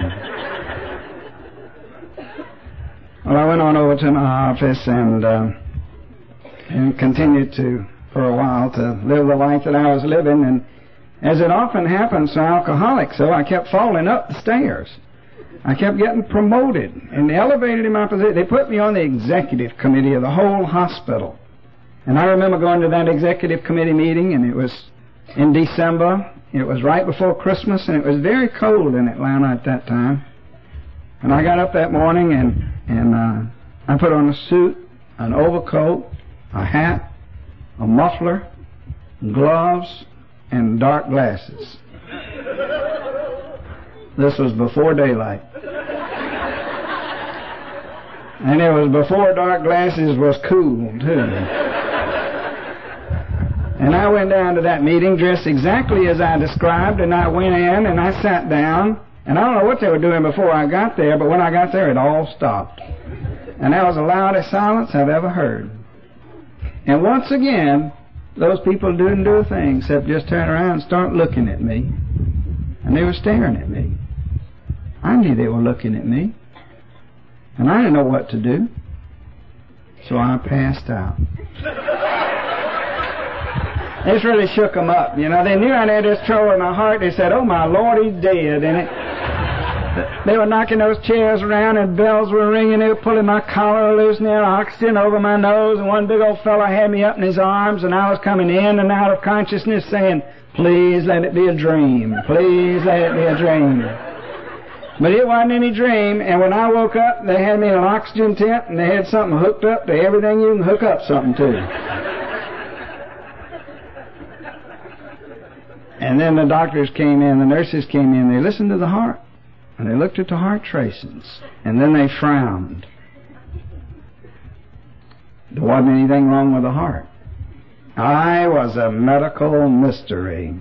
Well, I went on over to my office and, uh, and continued to for a while to live the life that I was living, and as it often happens to alcoholics, so I kept falling up the stairs. I kept getting promoted and elevated in my position. They put me on the executive committee of the whole hospital. And I remember going to that executive committee meeting, and it was in December. It was right before Christmas, and it was very cold in Atlanta at that time. And I got up that morning, and, and uh, I put on a suit, an overcoat, a hat, a muffler, gloves, and dark glasses. This was before daylight. And it was before dark glasses was cool, too. And I went down to that meeting dressed exactly as I described, and I went in and I sat down, and I don't know what they were doing before I got there, but when I got there it all stopped. And that was the loudest silence I've ever heard. And once again, those people didn't do a thing except just turn around and start looking at me. And they were staring at me. I knew they were looking at me. And I didn't know what to do. So I passed out. This really shook them up. You know, they knew I had this trouble in my heart. They said, oh, my Lord, he's dead. And it, they were knocking those chairs around, and bells were ringing. They were pulling my collar loose, and they had oxygen over my nose. And one big old fellow had me up in his arms, and I was coming in and out of consciousness saying, please let it be a dream. Please let it be a dream. But it wasn't any dream, and when I woke up, they had me in an oxygen tent, and they had something hooked up to everything you can hook up something to. And then the doctors came in, the nurses came in, they listened to the heart, and they looked at the heart tracings, and then they frowned. There wasn't anything wrong with the heart. I was a medical mystery.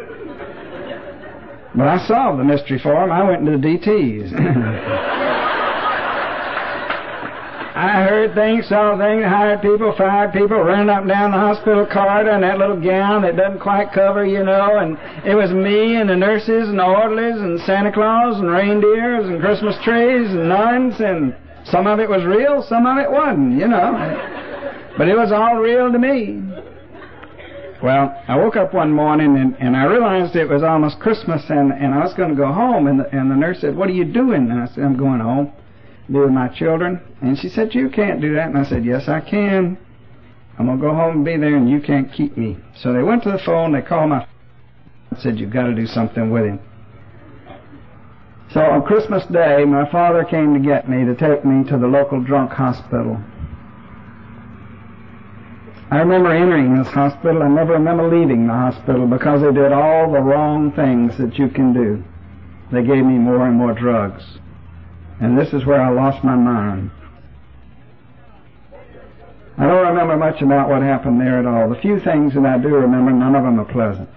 But I solved the mystery for them. I went into the D Ts. I heard things, saw things, hired people, fired people, running up and down the hospital corridor in that little gown that doesn't quite cover, you know, and it was me and the nurses and the orderlies and Santa Claus and reindeers and Christmas trees and nuns, and some of it was real, some of it wasn't, you know. But it was all real to me. Well, I woke up one morning and, and I realized it was almost Christmas and, and I was going to go home, and the, and the nurse said, "What are you doing?" And I said, "I'm going home, be with my children." And she said, "You can't do that." And I said, "Yes, I can. I'm going to go home and be there, and you can't keep me." So they went to the phone, they called my and said, "You've got to do something with him." So on Christmas Day, my father came to get me, to take me to the local drunk hospital. I remember entering this hospital. I never remember leaving the hospital because they did all the wrong things that you can do. They gave me more and more drugs. And this is where I lost my mind. I don't remember much about what happened there at all. The few things that I do remember, none of them are pleasant.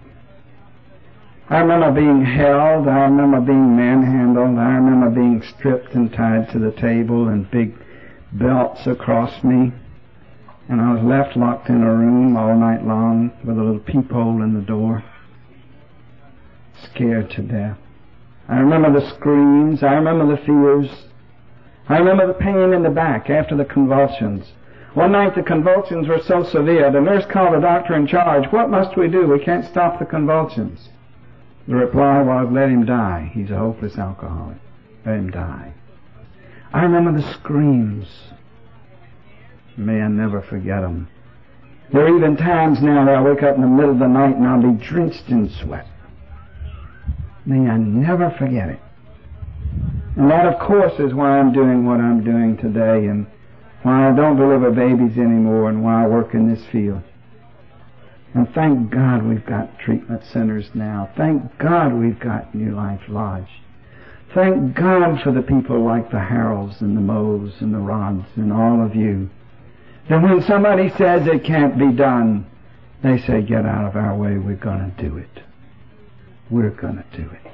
I remember being held. I remember being manhandled. I remember being stripped and tied to the table and big belts across me. And I was left locked in a room all night long with a little peephole in the door, scared to death. I remember the screams. I remember the fears. I remember the pain in the back after the convulsions. One night the convulsions were so severe, the nurse called the doctor in charge. "What must we do? We can't stop the convulsions." The reply was, "Let him die. He's a hopeless alcoholic. Let him die." I remember the screams. May I never forget them. There are even times now that I wake up in the middle of the night and I'll be drenched in sweat. May I never forget it. And that, of course, is why I'm doing what I'm doing today, and why I don't deliver babies anymore, and why I work in this field. And thank God we've got treatment centers now. Thank God we've got New Life Lodge. Thank God for the people like the Harolds and the Moes and the Rods and all of you. Then when somebody says it can't be done, they say, "Get out of our way, we're going to do it. We're going to do it."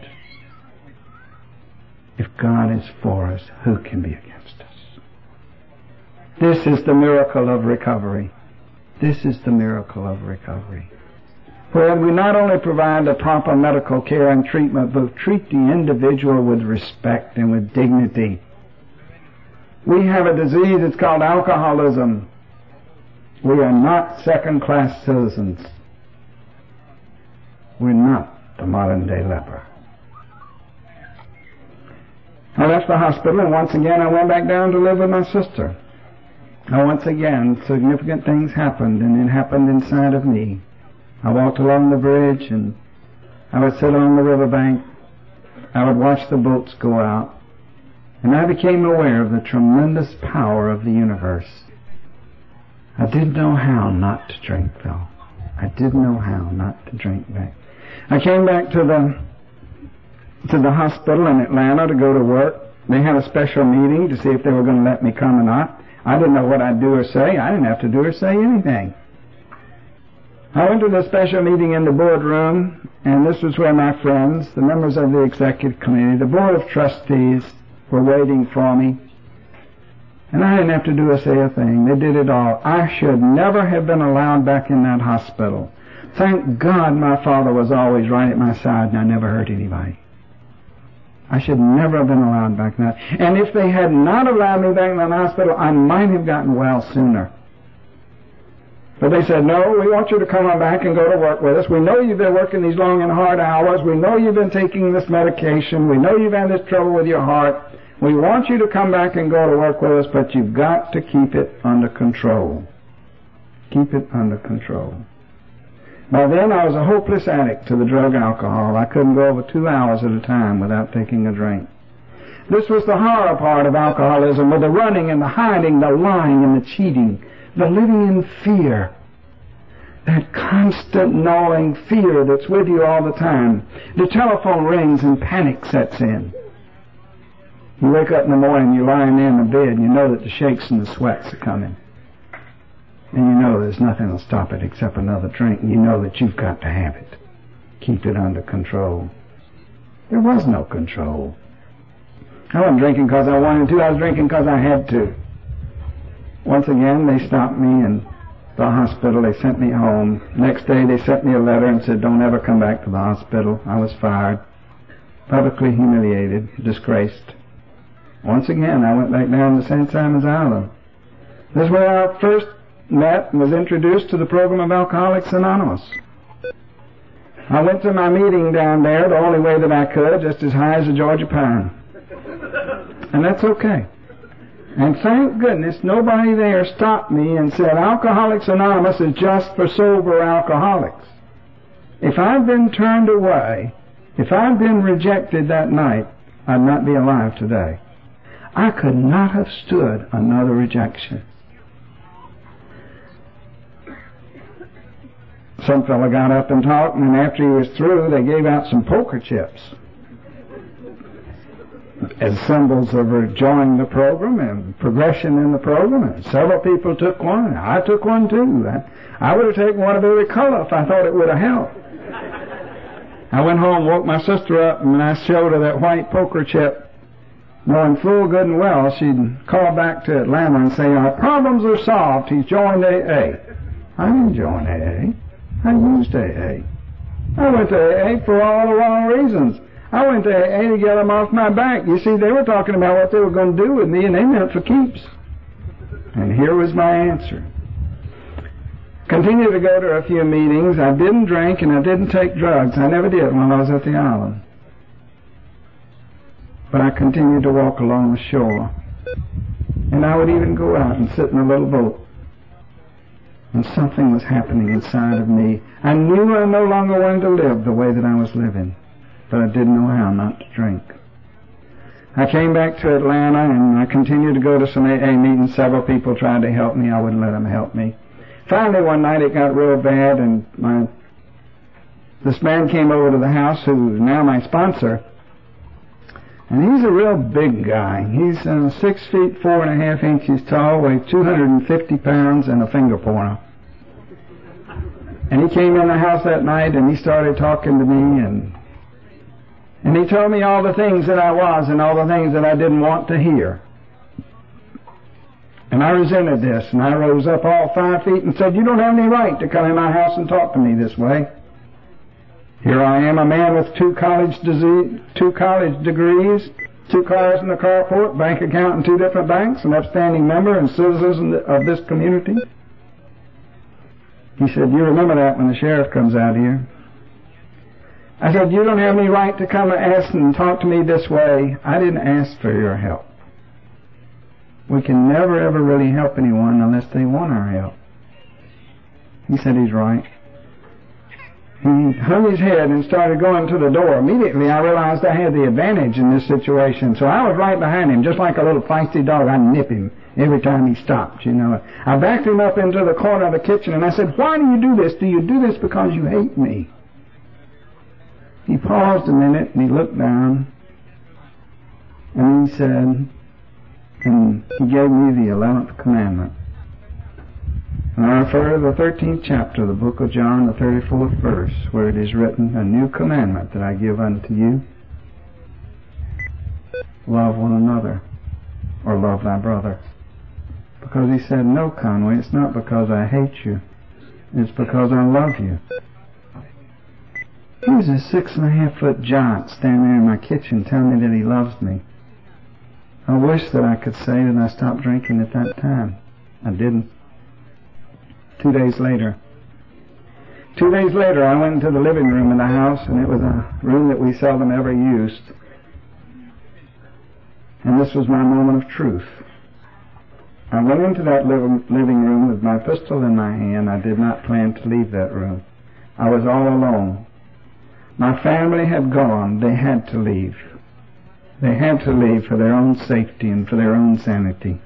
If God is for us, who can be against us? This is the miracle of recovery. This is the miracle of recovery. Where we not only provide the proper medical care and treatment, but treat the individual with respect and with dignity. We have a disease that's called alcoholism. We are not second-class citizens. We're not the modern-day leper. I left the hospital, and once again I went back down to live with my sister. And once again, significant things happened, and it happened inside of me. I walked along the bridge, and I would sit on the riverbank. I would watch the boats go out, and I became aware of the tremendous power of the universe. I didn't know how not to drink, though. I didn't know how not to drink back. I came back to the to the hospital in Atlanta to go to work. They had a special meeting to see if they were going to let me come or not. I didn't know what I'd do or say. I didn't have to do or say anything. I went to the special meeting in the boardroom, and this was where my friends, the members of the executive committee, the board of trustees, were waiting for me. And I didn't have to do or say a thing. They did it all. I should never have been allowed back in that hospital. Thank God my father was always right at my side and I never hurt anybody. I should never have been allowed back in that. And if they had not allowed me back in that hospital, I might have gotten well sooner. But they said, "No, we want you to come on back and go to work with us. We know you've been working these long and hard hours. We know you've been taking this medication. We know you've had this trouble with your heart. We want you to come back and go to work with us, but you've got to keep it under control. Keep it under control." By then, I was a hopeless addict to the drug alcohol. I couldn't go over two hours at a time without taking a drink. This was the horror part of alcoholism, with the running and the hiding, the lying and the cheating, the living in fear. That constant gnawing fear that's with you all the time. The telephone rings and panic sets in. You wake up in the morning, you're lying there in the bed, and you know that the shakes and the sweats are coming. And you know there's nothing to stop it except another drink, and you know that you've got to have it. Keep it under control. There was no control. I wasn't drinking because I wanted to. I was drinking because I had to. once again, they stopped me in the hospital. They sent me home. Next day, they sent me a letter and said, don't ever come back to the hospital. I was fired, publicly humiliated, disgraced. Once again, I went back down to Saint Simon's Island. This is where I first met and was introduced to the program of Alcoholics Anonymous. I went to my meeting down there the only way that I could, just as high as a Georgia pine. And that's okay. And thank goodness nobody there stopped me and said, Alcoholics Anonymous is just for sober alcoholics. If I'd been turned away, if I'd been rejected that night, I'd not be alive today. I could not have stood another rejection. Some fellow got up and talked, and after he was through, they gave out some poker chips as symbols of enjoying the program and progression in the program. And several people took one. I took one too. I, I would have taken one of every color if I thought it would have helped. I went home, woke my sister up, and I showed her that white poker chip, knowing full good and well she'd call back to Atlanta and say, our problems are solved. He's joined A A. I didn't join A A. I used A A. I went to A A for all the wrong reasons. I went to A A to get them off my back. You see, they were talking about what they were going to do with me, and they meant for keeps. And here was my answer. Continued to go to a few meetings. I didn't drink and I didn't take drugs. I never did while I was at the island. But I continued to walk along the shore. And I would even go out and sit in a little boat. And something was happening inside of me. I knew I no longer wanted to live the way that I was living, but I didn't know how not to drink. I came back to Atlanta, and I continued to go to some A A meetings. Several people tried to help me. I wouldn't let them help me. Finally, one night it got real bad, and my this man came over to the house, who is now my sponsor, and he's a real big guy. He's uh, six feet four and a half inches tall, weighs two hundred fifty pounds, and a finger pointer. And he came in the house that night, and he started talking to me, and and he told me all the things that I was and all the things that I didn't want to hear. And I resented this, and I rose up all five feet and said, you don't have any right to come in my house and talk to me this way. Here I am, a man with two college disease, two college degrees, two cars in the carport, bank account in two different banks, an upstanding member and citizen of this community. He said, you remember that when the sheriff comes out here. I said, you don't have any right to come and ask and talk to me this way. I didn't ask for your help. We can never ever really help anyone unless they want our help. He said he's right. He hung his head and started going to the door. Immediately I realized I had the advantage in this situation, so I was right behind him, just like a little feisty dog. I'd nip him every time he stopped, you know. I backed him up into the corner of the kitchen, and I said, why do you do this? Do you do this because you hate me? He paused a minute, and he looked down, and he said, and he gave me the eleventh commandment. And I refer to the thirteenth chapter of the book of John, the thirty-fourth verse, where it is written, a new commandment that I give unto you. Love one another, or love thy brother. Because he said, no, Conway, it's not because I hate you. It's because I love you. He's a six and a half foot giant standing there in my kitchen telling me that he loves me. I wish that I could say that I stopped drinking at that time. I didn't. Two days later. Two days later, I went into the living room in the house, and it was a room that we seldom ever used. And this was my moment of truth. I went into that living room with my pistol in my hand. I did not plan to leave that room. I was all alone. My family had gone. They had to leave. They had to leave for their own safety and for their own sanity.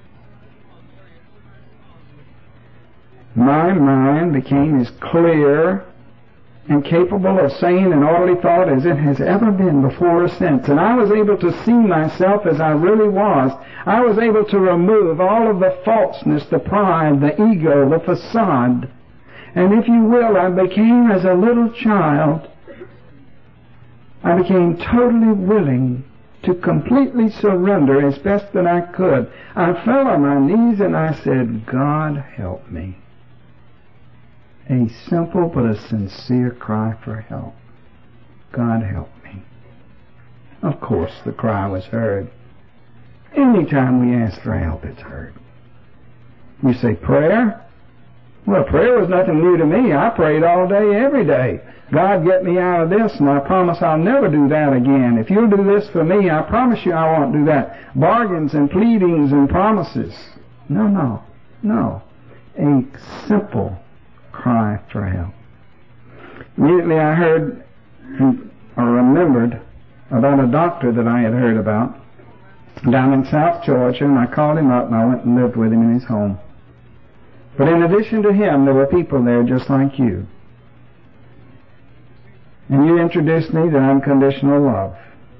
My mind became as clear and capable of sane and orderly thought as it has ever been before or since. And I was able to see myself as I really was. I was able to remove all of the falseness, the pride, the ego, the facade. And if you will, I became as a little child. I became totally willing to completely surrender as best that I could. I fell on my knees and I said, God help me. A simple but a sincere cry for help. God help me. Of course, the cry was heard. Anytime we ask for help, it's heard. You say, prayer? Well, prayer was nothing new to me. I prayed all day, every day. God, get me out of this, and I promise I'll never do that again. If you'll do this for me, I promise you I won't do that. Bargains and pleadings and promises. No, no, no. A simple cry for help. Immediately I heard or remembered about a doctor that I had heard about down in South Georgia, and I called him up and I went and lived with him in his home. But in addition to him, there were people there just like you. And you introduced me to unconditional love.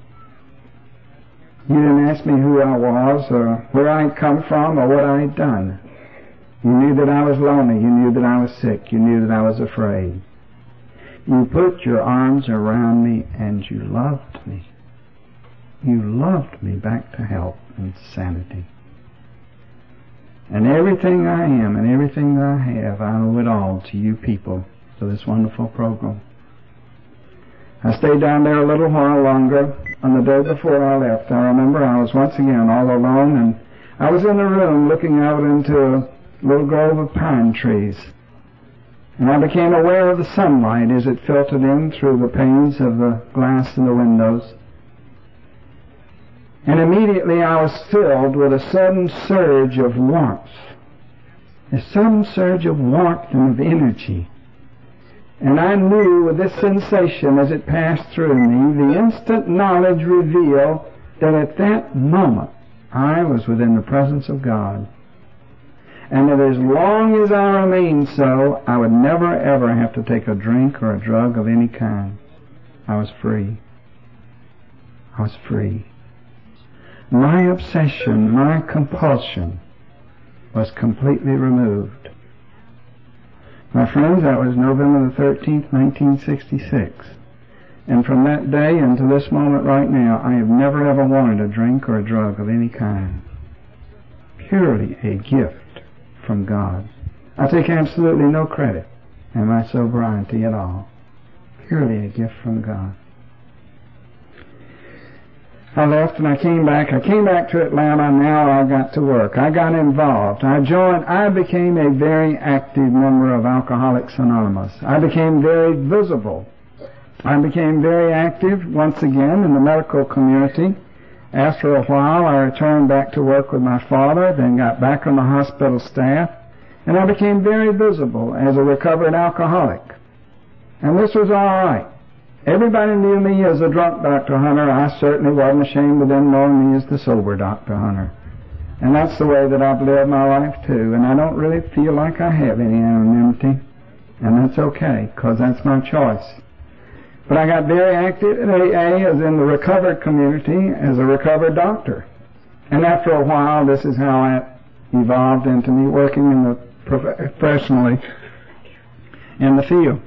You didn't ask me who I was or where I had come from or what I had done. You knew that I was lonely. You knew that I was sick. You knew that I was afraid. You put your arms around me and you loved me. You loved me back to health and sanity. And everything I am and everything that I have, I owe it all to you people for this wonderful program. I stayed down there a little while longer. On the day before I left, I remember I was once again all alone, and I was in a room looking out into a little grove of pine trees. And I became aware of the sunlight as it filtered in through the panes of the glass in the windows. And immediately I was filled with a sudden surge of warmth. A sudden surge of warmth and of energy. And I knew with this sensation as it passed through me, the instant knowledge revealed that at that moment I was within the presence of God. And that as long as I remained so, I would never ever have to take a drink or a drug of any kind. I was free. I was free. My obsession, my compulsion was completely removed. My friends, that was November the thirteenth, nineteen sixty-six. And from that day until this moment right now, I have never ever wanted a drink or a drug of any kind. Purely a gift from God. I take absolutely no credit in my sobriety at all. Purely a gift from God. I left and I came back. I came back to Atlanta. Now I got to work. I got involved. I joined. I became a very active member of Alcoholics Anonymous. I became very visible. I became very active once again in the medical community. After a while, I returned back to work with my father, then got back on the hospital staff, and I became very visible as a recovered alcoholic. And this was all right. Everybody knew me as a drunk Doctor Hunter. I certainly wasn't ashamed of them knowing me as the sober Doctor Hunter. And that's the way that I've lived my life, too. And I don't really feel like I have any anonymity. And that's okay, because that's my choice. But I got very active at A A, as in the recovered community, as a recovered doctor. And after a while, this is how it evolved into me working in the professionally in the field.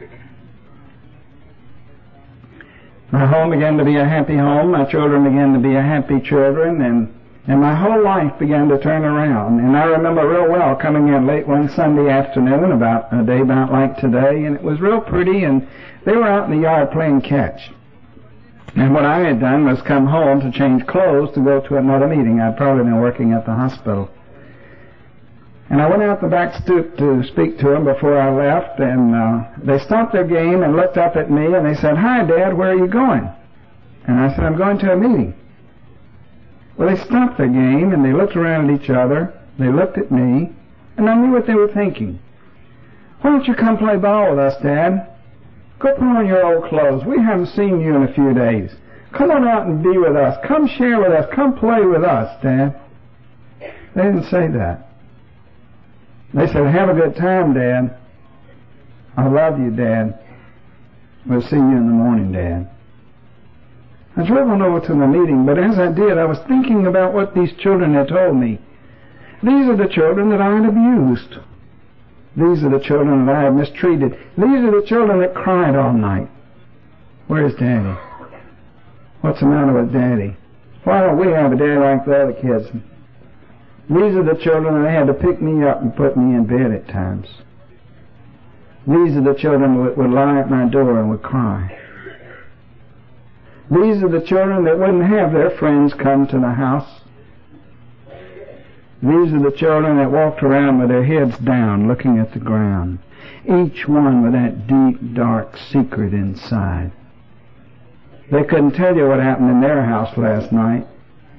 My home began to be a happy home. My children began to be a happy children, and and my whole life began to turn around. And I remember real well coming in late one Sunday afternoon, about a day about like today, and it was real pretty, and they were out in the yard playing catch. And what I had done was come home to change clothes to go to another meeting. I'd probably been working at the hospital. And I went out the back stoop to speak to them before I left, and uh, they stopped their game and looked up at me, and they said, "Hi, Dad, where are you going?" And I said, "I'm going to a meeting." Well, they stopped their game, and they looked around at each other, they looked at me, and I knew what they were thinking. "Why don't you come play ball with us, Dad? Go put on your old clothes. We haven't seen you in a few days. Come on out and be with us. Come share with us. Come play with us, Dad." They didn't say that. They said, "Have a good time, Dad. I love you, Dad. We'll see you in the morning, Dad." I drove on over to the meeting, but as I did, I was thinking about what these children had told me. These are the children that I had abused. These are the children that I had mistreated. These are the children that cried all night. Where's Daddy? What's the matter with Daddy? Why don't we have a daddy like the other kids? These are the children that had to pick me up and put me in bed at times. These are the children that would lie at my door and would cry. These are the children that wouldn't have their friends come to the house. These are the children that walked around with their heads down, looking at the ground, each one with that deep, dark secret inside. They couldn't tell you what happened in their house last night.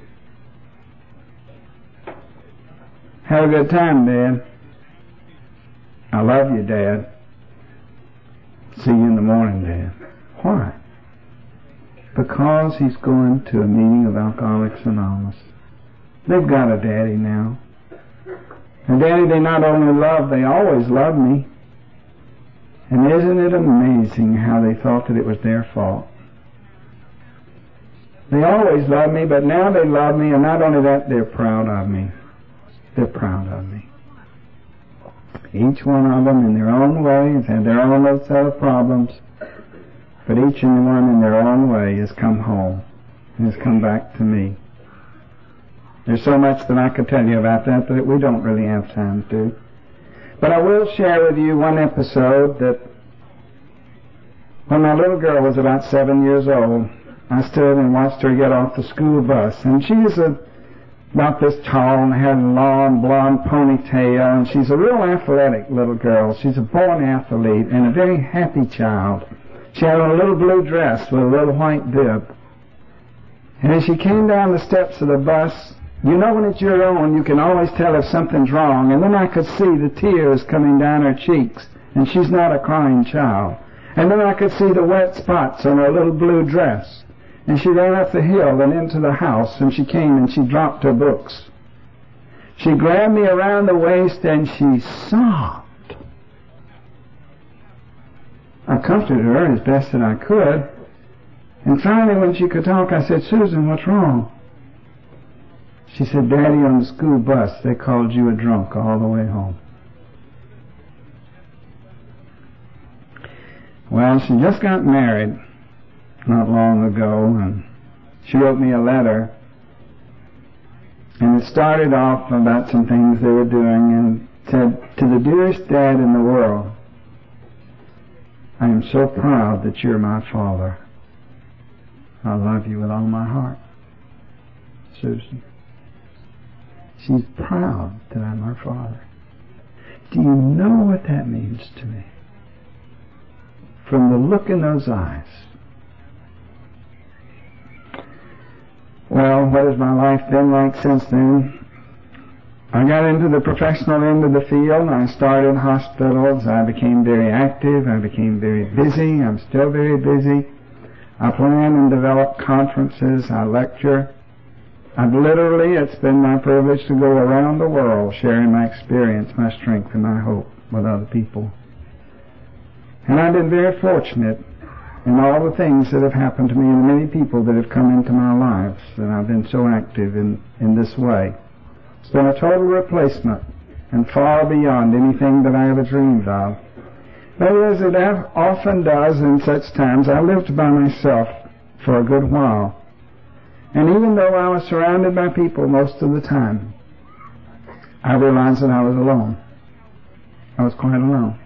Have a good time, Dad. I love you, Dad. See you in the morning, Dad. Why? Because he's going to a meeting of Alcoholics Anonymous. They've got a daddy now. And daddy, they not only love, they always love me. And isn't it amazing how they thought that it was their fault? They always loved me, but now they love me, and not only that, they're proud of me. They're proud of me. Each one of them in their own way has had their own little set of problems, but each and one in their own way has come home and has come back to me. There's so much that I could tell you about that that we don't really have time to. But I will share with you one episode that when my little girl was about seven years old, I stood and watched her get off the school bus. And she's a, about this tall and had a long blonde ponytail, and she's a real athletic little girl. She's a born athlete and a very happy child. She had on a little blue dress with a little white bib. And as she came down the steps of the bus, you know when it's your own, you can always tell if something's wrong. And then I could see the tears coming down her cheeks, and she's not a crying child. And then I could see the wet spots on her little blue dress. And she ran up the hill and into the house, and she came and she dropped her books. She grabbed me around the waist and she sobbed. I comforted her as best that I could. And finally, when she could talk, I said, "Susan, what's wrong?" She said, "Daddy, on the school bus, they called you a drunk all the way home." Well, she just got married not long ago, and she wrote me a letter, and it started off about some things they were doing, and said, "To the dearest dad in the world, I am so proud that you're my father. I love you with all my heart, Susan." She's proud that I'm her father. Do you know what that means to me? From the look in those eyes. Well, what has my life been like since then? I got into the professional end of the field. I started hospitals. I became very active. I became very busy. I'm still very busy. I plan and develop conferences. I lecture. I've literally, it's been my privilege to go around the world sharing my experience, my strength, and my hope with other people. And I've been very fortunate in all the things that have happened to me and the many people that have come into my lives, and I've been so active in, in this way. It's been a total replacement and far beyond anything that I ever dreamed of. But as it often does in such times, I lived by myself for a good while. And even though I was surrounded by people most of the time, I realized that I was alone. I was quite alone.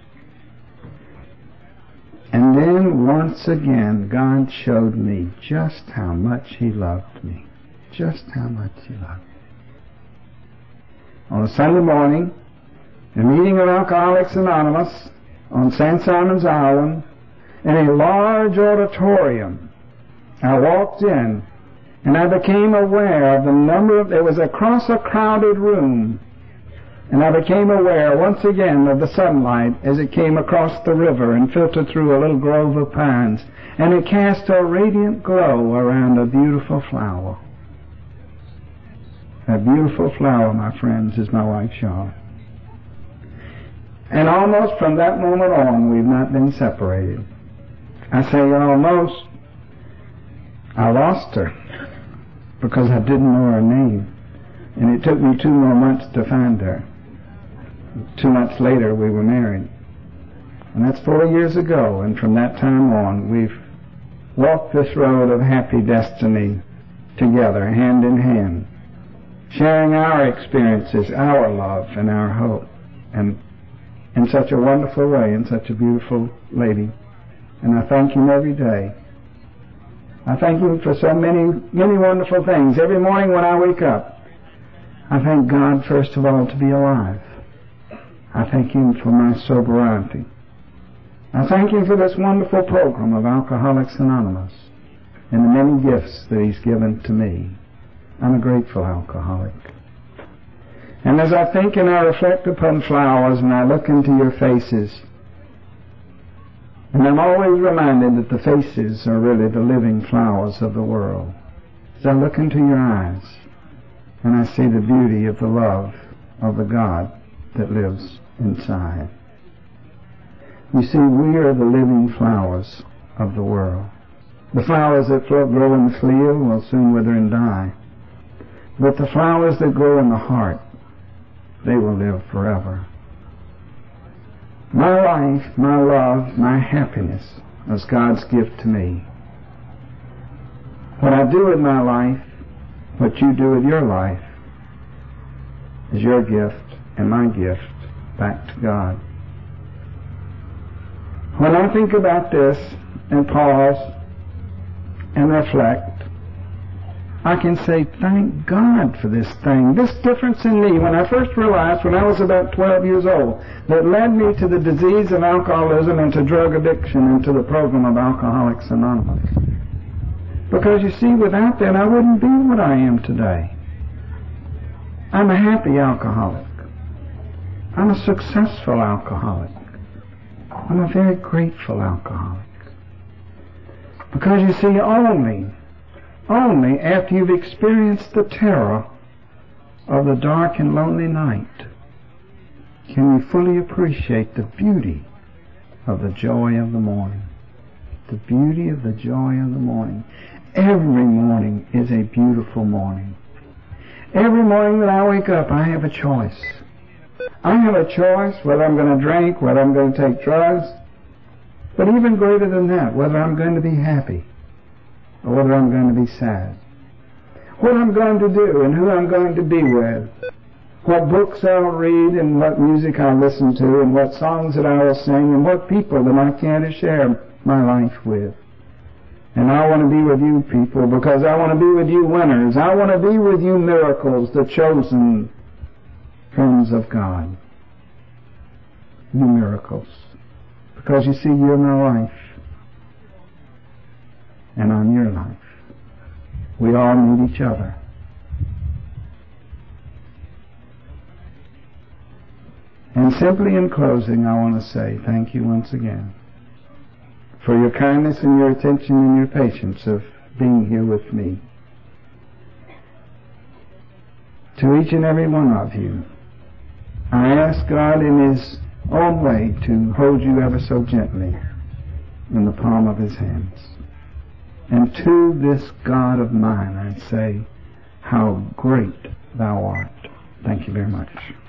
And then once again, God showed me just how much He loved me. Just how much He loved me. On a Sunday morning, a meeting of Alcoholics Anonymous on Saint Simon's Island, in a large auditorium, I walked in, and I became aware of the number of, it was across a crowded room, and I became aware once again of the sunlight as it came across the river and filtered through a little grove of pines, and it cast a radiant glow around a beautiful flower. That beautiful flower, my friends, is my wife, Charlotte. And almost from that moment on, we've not been separated. I say almost. I lost her because I didn't know her name, and it took me two more months to find her. Two months later, we were married. And that's four years ago, and from that time on, we've walked this road of happy destiny together, hand in hand, sharing our experiences, our love, and our hope, and in such a wonderful way, and such a beautiful lady. And I thank Him every day. I thank Him for so many, many wonderful things. Every morning when I wake up, I thank God, first of all, to be alive. I thank Him for my sobriety. I thank Him for this wonderful program of Alcoholics Anonymous and the many gifts that He's given to me. I'm a grateful alcoholic. And as I think and I reflect upon flowers and I look into your faces, and I'm always reminded that the faces are really the living flowers of the world. As I look into your eyes and I see the beauty of the love of the God that lives inside. You see, we are the living flowers of the world. The flowers that grow in the field will soon wither and die. But the flowers that grow in the heart, they will live forever. My life, my love, my happiness is God's gift to me. What I do with my life, what you do with your life, is your gift and my gift back to God. When I think about this and pause and reflect, I can say, thank God for this thing. This difference in me, when I first realized when I was about twelve years old, that led me to the disease of alcoholism and to drug addiction and to the program of Alcoholics Anonymous. Because you see, without that, I wouldn't be what I am today. I'm a happy alcoholic. I'm a successful alcoholic. I'm a very grateful alcoholic. Because you see, only Only after you've experienced the terror of the dark and lonely night can you fully appreciate the beauty of the joy of the morning. The beauty of the joy of the morning. Every morning is a beautiful morning. Every morning that I wake up, I have a choice. I have a choice whether I'm going to drink, whether I'm going to take drugs, but even greater than that, whether I'm going to be happy or whether I'm going to be sad. What I'm going to do and who I'm going to be with. What books I'll read and what music I'll listen to and what songs that I will sing and what people that I care to share my life with. And I want to be with you people because I want to be with you winners. I want to be with you miracles, the chosen friends of God. You miracles. Because you see, you're my life. And I'm your life. We all need each other. And simply in closing, I want to say thank you once again for your kindness and your attention and your patience of being here with me. To each and every one of you, I ask God in His own way to hold you ever so gently in the palm of His hands. And to this God of mine I say, how great thou art. Thank you very much.